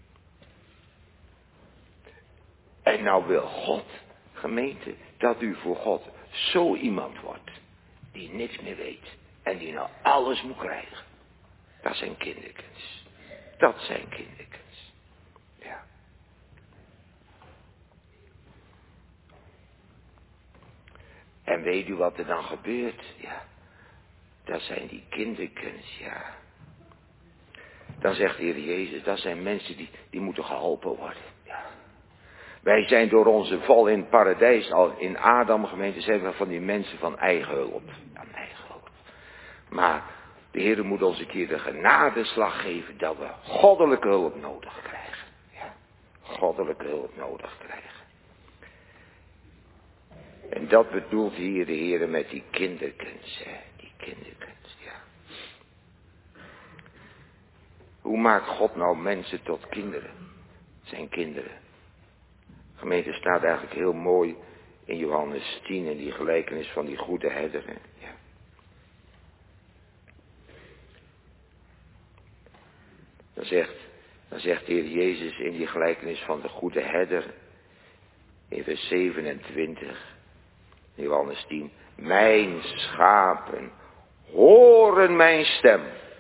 En nou wil God, gemeente, dat u voor God zo iemand wordt, die niks meer weet en die nou alles moet krijgen. Dat zijn kinderkens. Dat zijn kinderkens. Ja. En weet u wat er dan gebeurt? Ja. Dat zijn die kinderkens, ja. Dan zegt de Heer Jezus, dat zijn mensen die moeten geholpen worden. Ja. Wij zijn door onze val in het paradijs, al in Adam gemeente, zijn we van die mensen van eigen hulp. Ja, eigen hulp. Maar de Heer moet ons een keer de genadeslag geven dat we goddelijke hulp nodig krijgen. Ja, goddelijke hulp nodig krijgen. En dat bedoelt hier de Heer met die kinderkens, hè. Die kinderkens, ja. Hoe maakt God nou mensen tot kinderen? Zijn kinderen. Gemeente staat eigenlijk heel mooi in Johannes 10 in die gelijkenis van die goede herder. Ja. Dan zegt de Heer Jezus in die gelijkenis van de goede herder in vers 27, Johannes 10, mijn schapen horen mijn stem.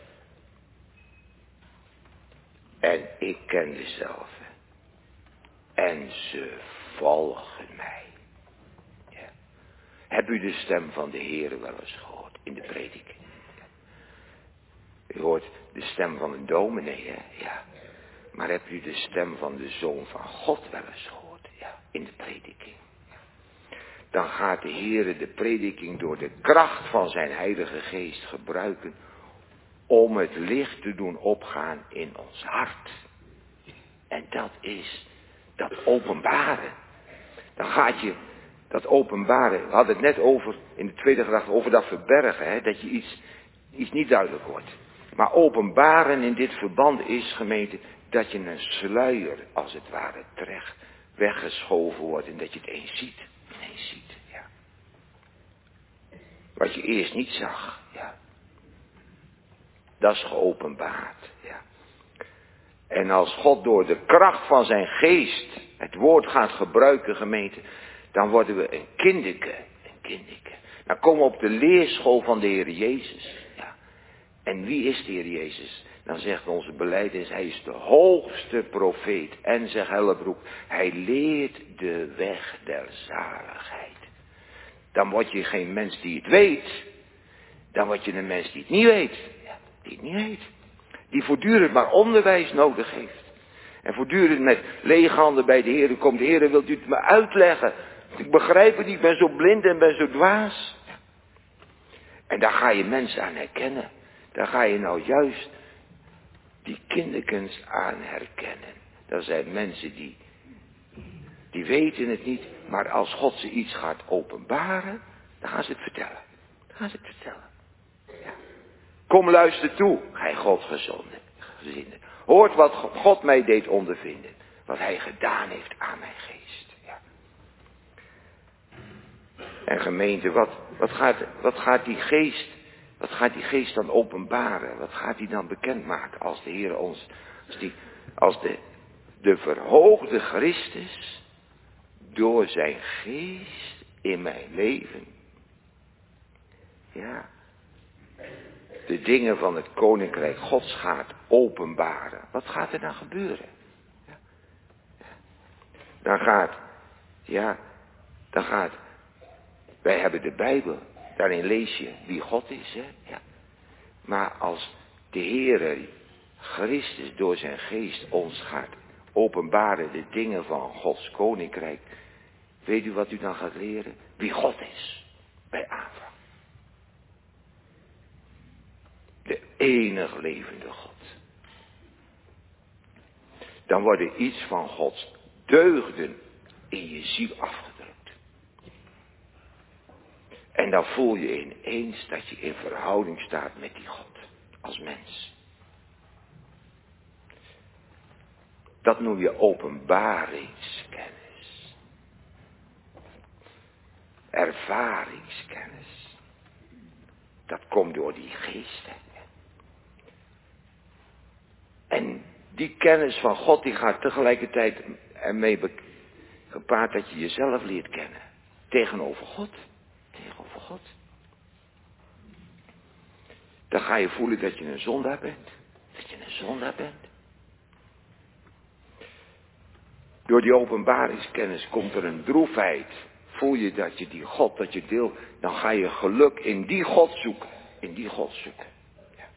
En ik ken dezelfde. En ze volgen mij. Ja. Heb u de stem van de Heer wel eens gehoord in de prediking? Ja. U hoort de stem van een dominee, hè? Ja. Maar heb u de stem van de Zoon van God wel eens gehoord? Ja, in de prediking. Ja. Dan gaat de Heer de prediking door de kracht van zijn Heilige Geest gebruiken om het licht te doen opgaan in ons hart. En dat is dat openbaren. Dan gaat je dat openbaren, we hadden het net over, in de tweede gedachte, over dat verbergen, hè, dat je iets niet duidelijk wordt. Maar openbaren in dit verband is, gemeente, dat je een sluier, als het ware, terecht weggeschoven wordt en dat je het eens ziet. Ineens ziet, ja. Wat je eerst niet zag, ja. Dat is geopenbaard, ja. En als God door de kracht van zijn geest het woord gaat gebruiken, gemeente, dan worden we een kinderke. Dan komen we op de leerschool van de Heer Jezus. Ja. En wie is de Heer Jezus? Dan zegt onze belijdenis, hij is de hoogste profeet. En zegt Hellebroek, hij leert de weg der zaligheid. Dan word je geen mens die het weet. Dan word je een mens die het niet weet. Ja, die het niet weet. Die voortdurend maar onderwijs nodig heeft. En voortdurend met lege handen bij de Heer komt. De Heer, wilt u het me uitleggen? Ik begrijp het niet, ik ben zo blind en ben zo dwaas. Ja. En daar ga je mensen aan herkennen. Daar ga je nou juist die kinderkens aan herkennen. Dat zijn mensen die weten het niet. Maar als God ze iets gaat openbaren, dan gaan ze het vertellen. Ja. Kom luister toe, gij God gezinden. Hoort wat God mij deed ondervinden. Wat hij gedaan heeft aan mijn geest. Ja. En gemeente, wat gaat die geest dan openbaren? Wat gaat hij dan bekendmaken als de Heer ons, als de verhoogde Christus door zijn geest in mijn leven, ja, de dingen van het Koninkrijk Gods gaat openbaren. Wat gaat er dan gebeuren? Dan gaat, wij hebben de Bijbel, daarin lees je wie God is, hè? Ja. Maar als de Heere Christus door zijn geest ons gaat openbaren de dingen van Gods Koninkrijk, weet u wat u dan gaat leren? Wie God is, bij aanvang. De enig levende God. Dan worden iets van Gods deugden in je ziel afgedrukt. En dan voel je ineens dat je in verhouding staat met die God. Als mens. Dat noem je openbaringskennis. Ervaringskennis. Dat komt door die geesten. En die kennis van God die gaat tegelijkertijd ermee gepaard dat je jezelf leert kennen. Tegenover God. Dan ga je voelen dat je een zondaar bent. Door die openbaringskennis komt er een droefheid. Voel je dat je die God, dat je deelt. Dan ga je geluk in die God zoeken. Ja.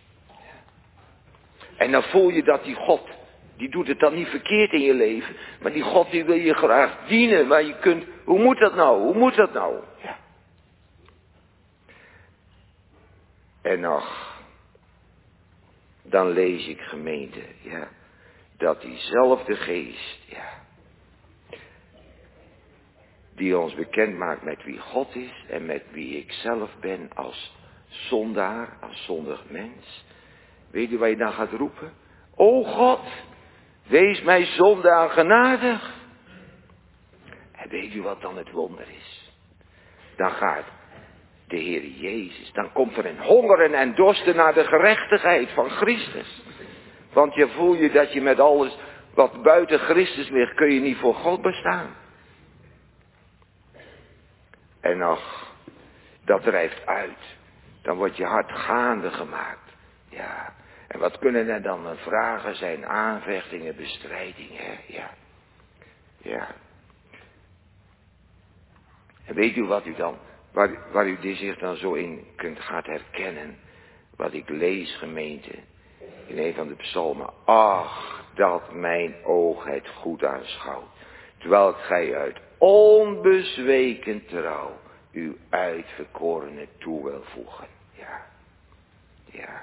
En dan voel je dat die God, die doet het dan niet verkeerd in je leven. Maar die God die wil je graag dienen. Maar je kunt, hoe moet dat nou? Ja. En nog, dan lees ik gemeente, ja, dat diezelfde geest, ja, die ons bekend maakt met wie God is en met wie ik zelf ben als zondaar, als zondig mens. Weet u wat je dan gaat roepen? O God, wees mij zondaar genadig. En weet u wat dan het wonder is? Dan gaat de Heer Jezus, dan komt er een hongeren en dorsten naar de gerechtigheid van Christus. Want je voelt je dat je met alles wat buiten Christus ligt, kun je niet voor God bestaan. En nog, dat drijft uit. Dan wordt je hart gaande gemaakt. Ja. En wat kunnen er dan vragen zijn? Aanvechtingen, bestrijdingen. Ja. En weet u wat u dan, waar u zich dan zo in gaat herkennen? Wat ik lees, gemeente, in een van de psalmen. Ach, dat mijn oog het goed aanschouwt. Terwijl gij uit onbezweken trouw uw uitverkorene toe wil voegen. Ja.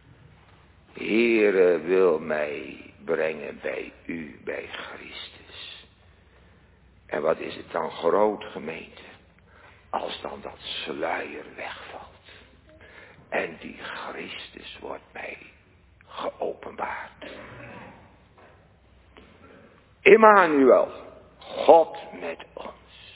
Heere wil mij brengen bij u, bij Christus. En wat is het dan groot, gemeente? Als dan dat sluier wegvalt. En die Christus wordt mij geopenbaard. Immanuel, God met ons.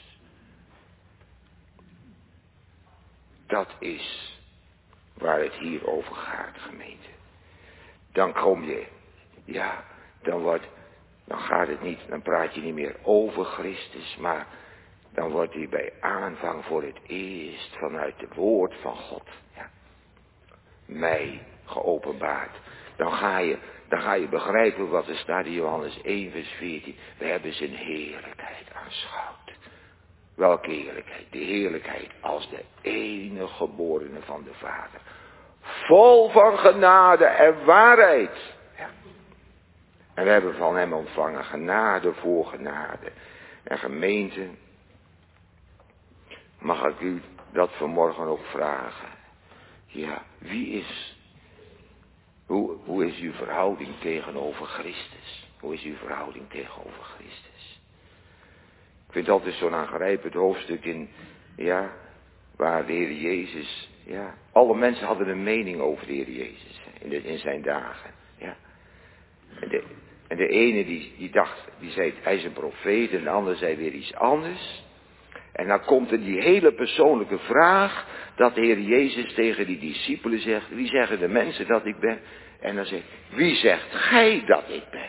Dat is waar het hier over gaat, gemeente. Dan kom je ja, dan gaat het niet, dan praat je niet meer over Christus, maar dan wordt hij bij aanvang voor het eerst vanuit het woord van God, ja, mij geopenbaard. Dan ga je begrijpen wat er staat in Johannes 1 vers 14. We hebben zijn heerlijkheid aanschouwd. Welke heerlijkheid? De heerlijkheid als de enige geborene van de Vader. Vol van genade en waarheid. Ja. En we hebben van hem ontvangen genade voor genade. En gemeente, mag ik u dat vanmorgen ook vragen. Ja, hoe is uw verhouding tegenover Christus? Hoe is uw verhouding tegenover Christus? Ik vind het altijd zo'n aangrijpend hoofdstuk waar de Heer Jezus, alle mensen hadden een mening over de Heer Jezus in zijn dagen. Ja. En de ene die zei hij is een profeet en de ander zei weer iets anders. En dan komt er die hele persoonlijke vraag dat de Heer Jezus tegen die discipelen zegt, wie zeggen de mensen dat ik ben? En dan zegt, wie zegt gij dat ik ben?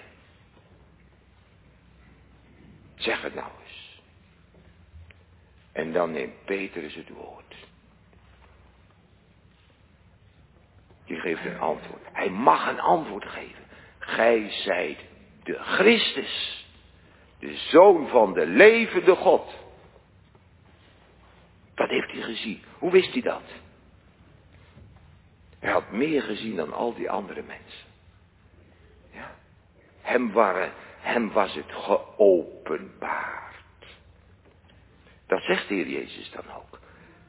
Zeg het nou eens. En dan neemt Petrus het woord. Die geeft een antwoord. Hij mag een antwoord geven. Gij zijt de Christus, de Zoon van de levende God. Dat heeft hij gezien. Hoe wist hij dat? Hij had meer gezien dan al die andere mensen. Ja. Hem was het geopenbaard. Dat zegt de Heer Jezus dan ook.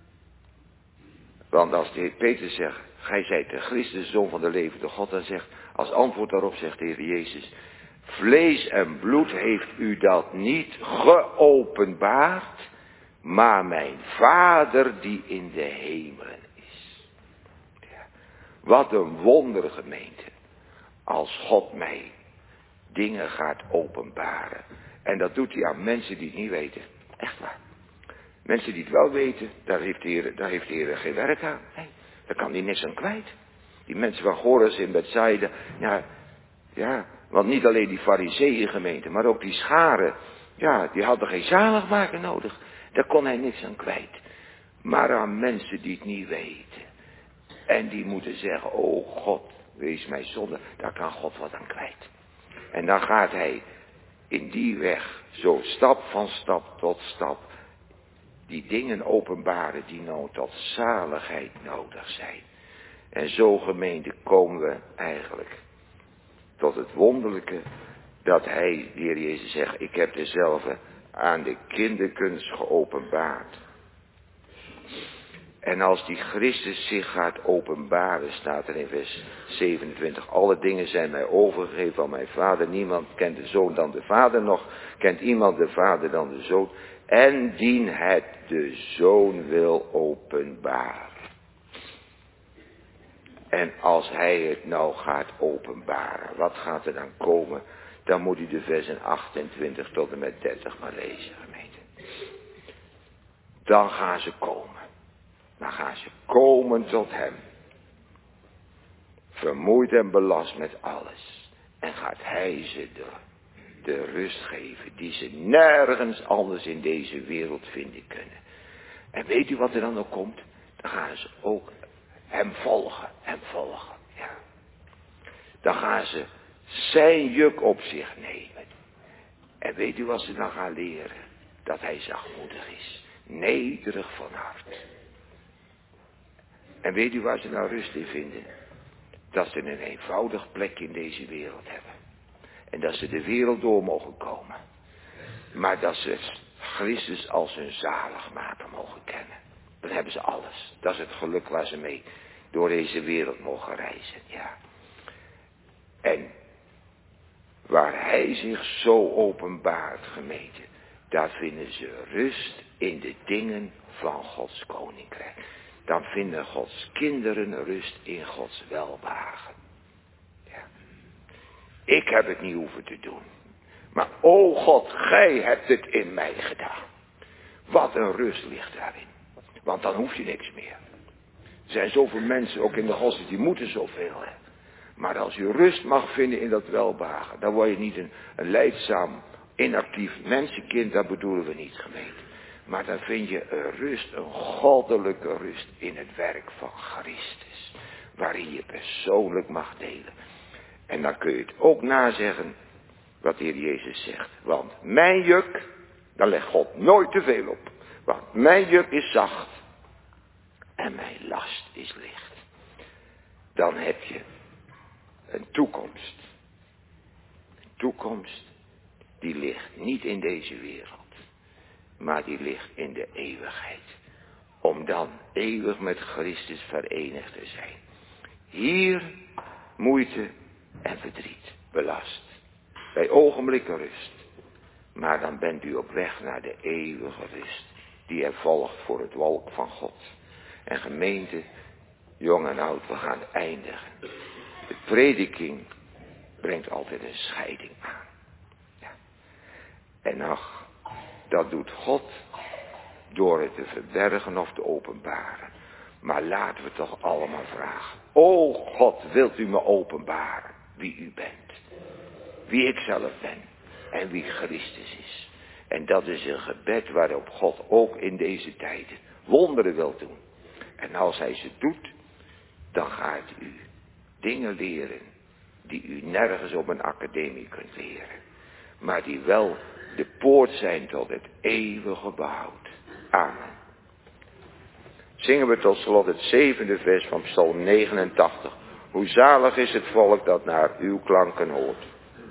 Want als de Heer Petrus zegt, gij zijt de Christus, de Zoon van de levende God, dan zegt, als antwoord daarop zegt de Heer Jezus, vlees en bloed heeft u dat niet geopenbaard, maar mijn Vader die in de hemelen is. Ja. Wat een wonder, gemeente, als God mij dingen gaat openbaren. En dat doet hij aan mensen die het niet weten. Echt waar. Mensen die het wel weten, daar heeft de Heer geen werk aan. Nee, daar kan hij niks aan kwijt. Die mensen van Goras in Bethsaida, want niet alleen die Farizeeën gemeente, maar ook die scharen, die hadden geen zaligmaker nodig. Daar kon hij niks aan kwijt. Maar aan mensen die het niet weten. En die moeten zeggen, oh God, wees mij zonde, daar kan God wat aan kwijt. En dan gaat hij in die weg, zo stap van stap tot stap, die dingen openbaren die nou tot zaligheid nodig zijn. En zo, gemeente, komen we eigenlijk tot het wonderlijke dat hij, de Heer Jezus zegt, ik heb dezelfde aan de kinderkunst geopenbaard. En als die Christus zich gaat openbaren, staat er in vers 27, alle dingen zijn mij overgegeven van mijn Vader. Niemand kent de Zoon dan de Vader, nog kent iemand de Vader dan de Zoon. En dien het de Zoon wil openbaren. En als hij het nou gaat openbaren, wat gaat er dan komen? Dan moet u de versen 28 tot en met 30 maar lezen, gemeente. Dan gaan ze komen. Dan gaan ze komen tot hem. Vermoeid en belast met alles. En gaat hij ze de rust geven die ze nergens anders in deze wereld vinden kunnen. En weet u wat er dan ook komt? Dan gaan ze ook hem volgen. Ja. Dan gaan ze zijn juk op zich nemen. En weet u wat ze dan gaan leren? Dat hij zachtmoedig is. Nederig van hart. En weet u waar ze nou rust in vinden? Dat ze een eenvoudig plek in deze wereld hebben. En dat ze de wereld door mogen komen. Maar dat ze Christus als hun zaligmaker mogen kennen. Dan hebben ze alles. Dat is het geluk waar ze mee door deze wereld mogen reizen. Ja. En waar hij zich zo openbaart, gemeente, daar vinden ze rust in de dingen van Gods koninkrijk. Dan vinden Gods kinderen rust in Gods welbehagen. Ja. Ik heb het niet hoeven te doen. Maar o God, gij hebt het in mij gedaan. Wat een rust ligt daarin. Want dan hoef je niks meer. Er zijn zoveel mensen, ook in de godsdienst, die moeten zoveel. Hè. Maar als u rust mag vinden in dat welbehagen, dan word je niet een lijdzaam, inactief mensenkind, dat bedoelen we niet, gemeente. Maar dan vind je een rust, een goddelijke rust in het werk van Christus. Waarin je persoonlijk mag delen. En dan kun je het ook nazeggen wat de Heer Jezus zegt. Want mijn juk, daar legt God nooit te veel op. Want mijn juk is zacht en mijn last is licht. Dan heb je een toekomst. Een toekomst die ligt niet in deze wereld. Maar die ligt in de eeuwigheid. Om dan eeuwig met Christus verenigd te zijn. Hier moeite en verdriet belast. Bij ogenblikken rust. Maar dan bent u op weg naar de eeuwige rust. Die er volgt voor het wolk van God. En gemeente, jong en oud, we gaan eindigen. De prediking brengt altijd een scheiding aan. Ja. En ach, dat doet God door het te verbergen of te openbaren. Maar laten we toch allemaal vragen. O God, wilt u me openbaren wie u bent. Wie ik zelf ben. En wie Christus is. En dat is een gebed waarop God ook in deze tijden wonderen wil doen. En als hij ze doet, dan gaat u dingen leren die u nergens op een academie kunt leren. Maar die wel de poort zijn tot het eeuwige behoud. Amen. Zingen we tot slot het 7e vers van Psalm 89. Hoe zalig is het volk dat naar uw klanken hoort.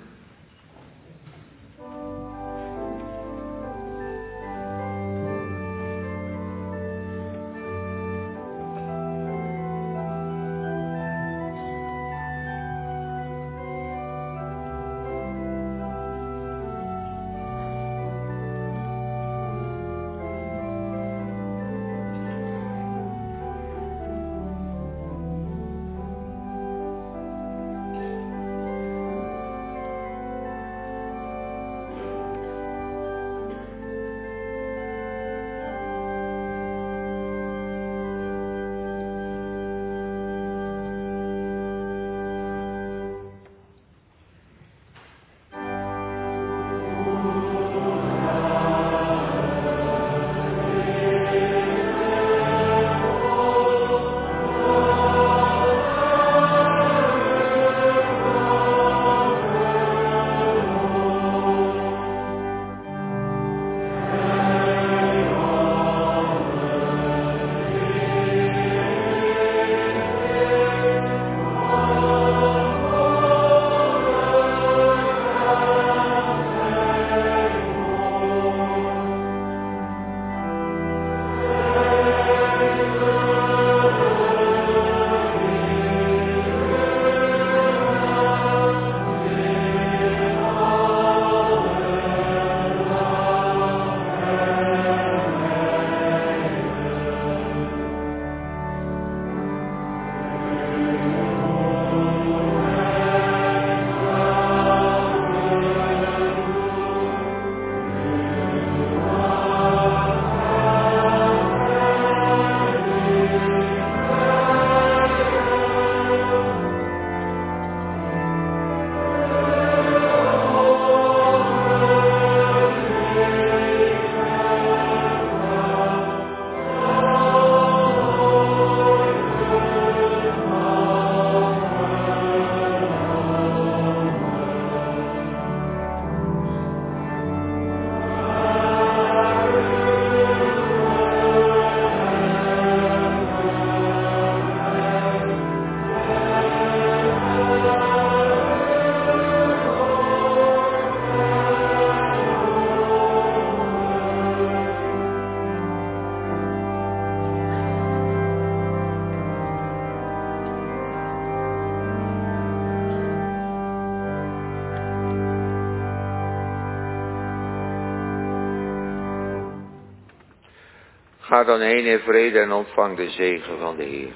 Ga dan heen in vrede en ontvang de zegen van de Heer.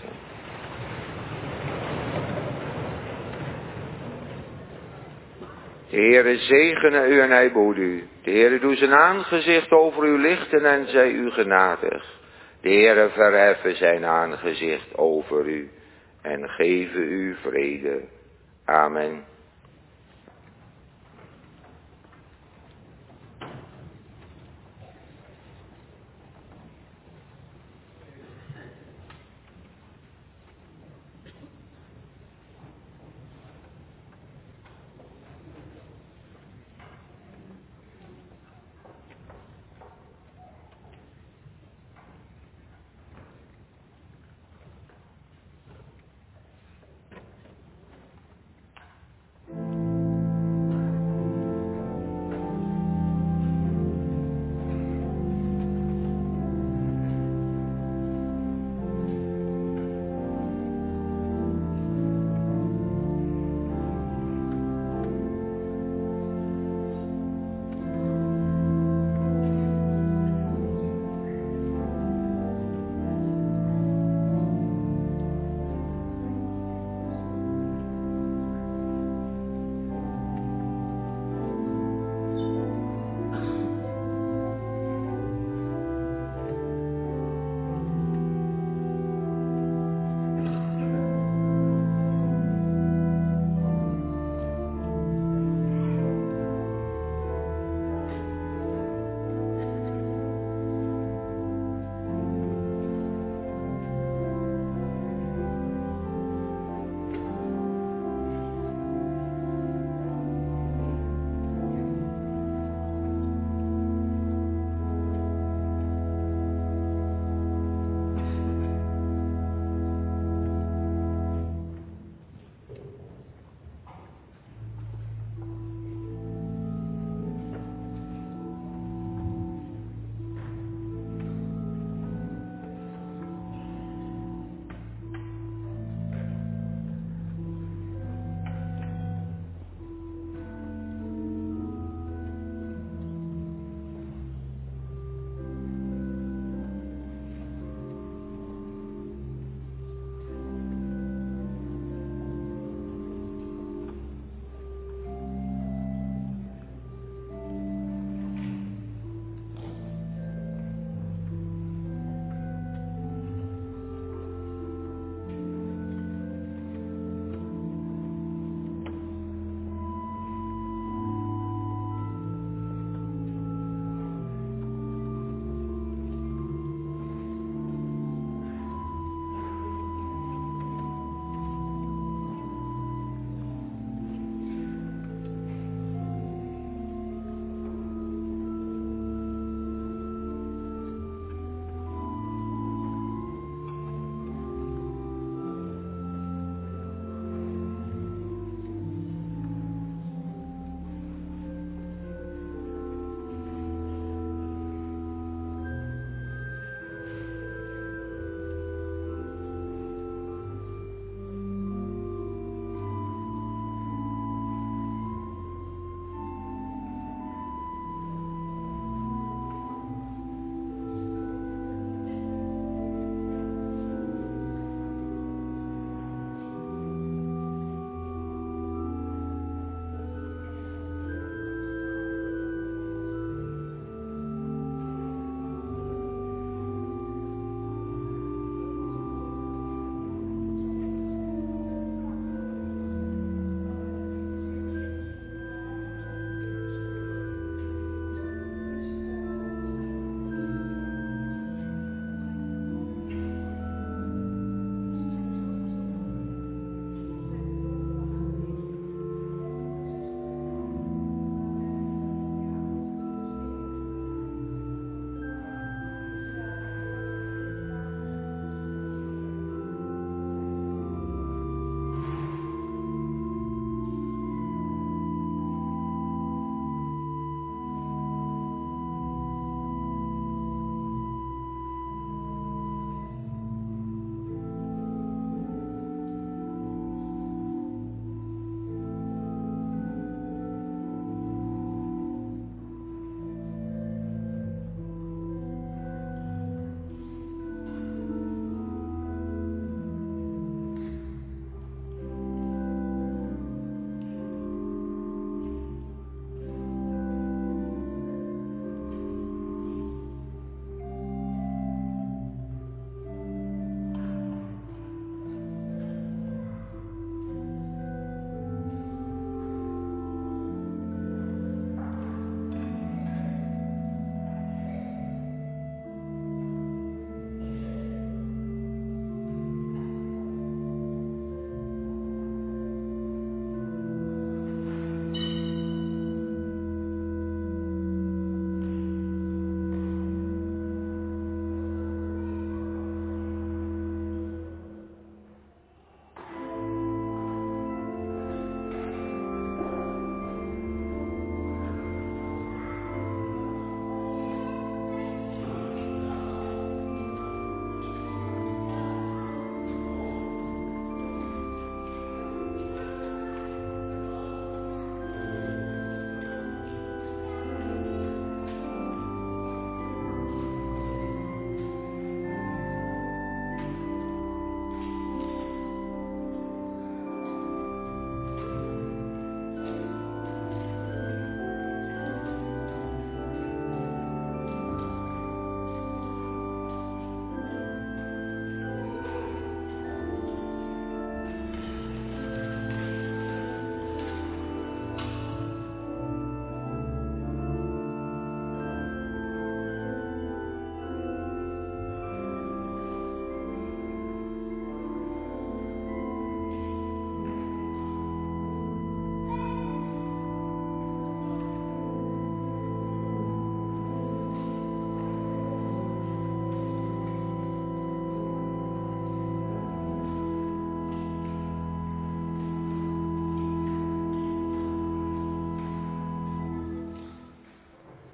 De Heere zegene u en hij behoede u. De Heere doe zijn aangezicht over u lichten en zij u genadig. De Heere verheffen zijn aangezicht over u en geven u vrede. Amen.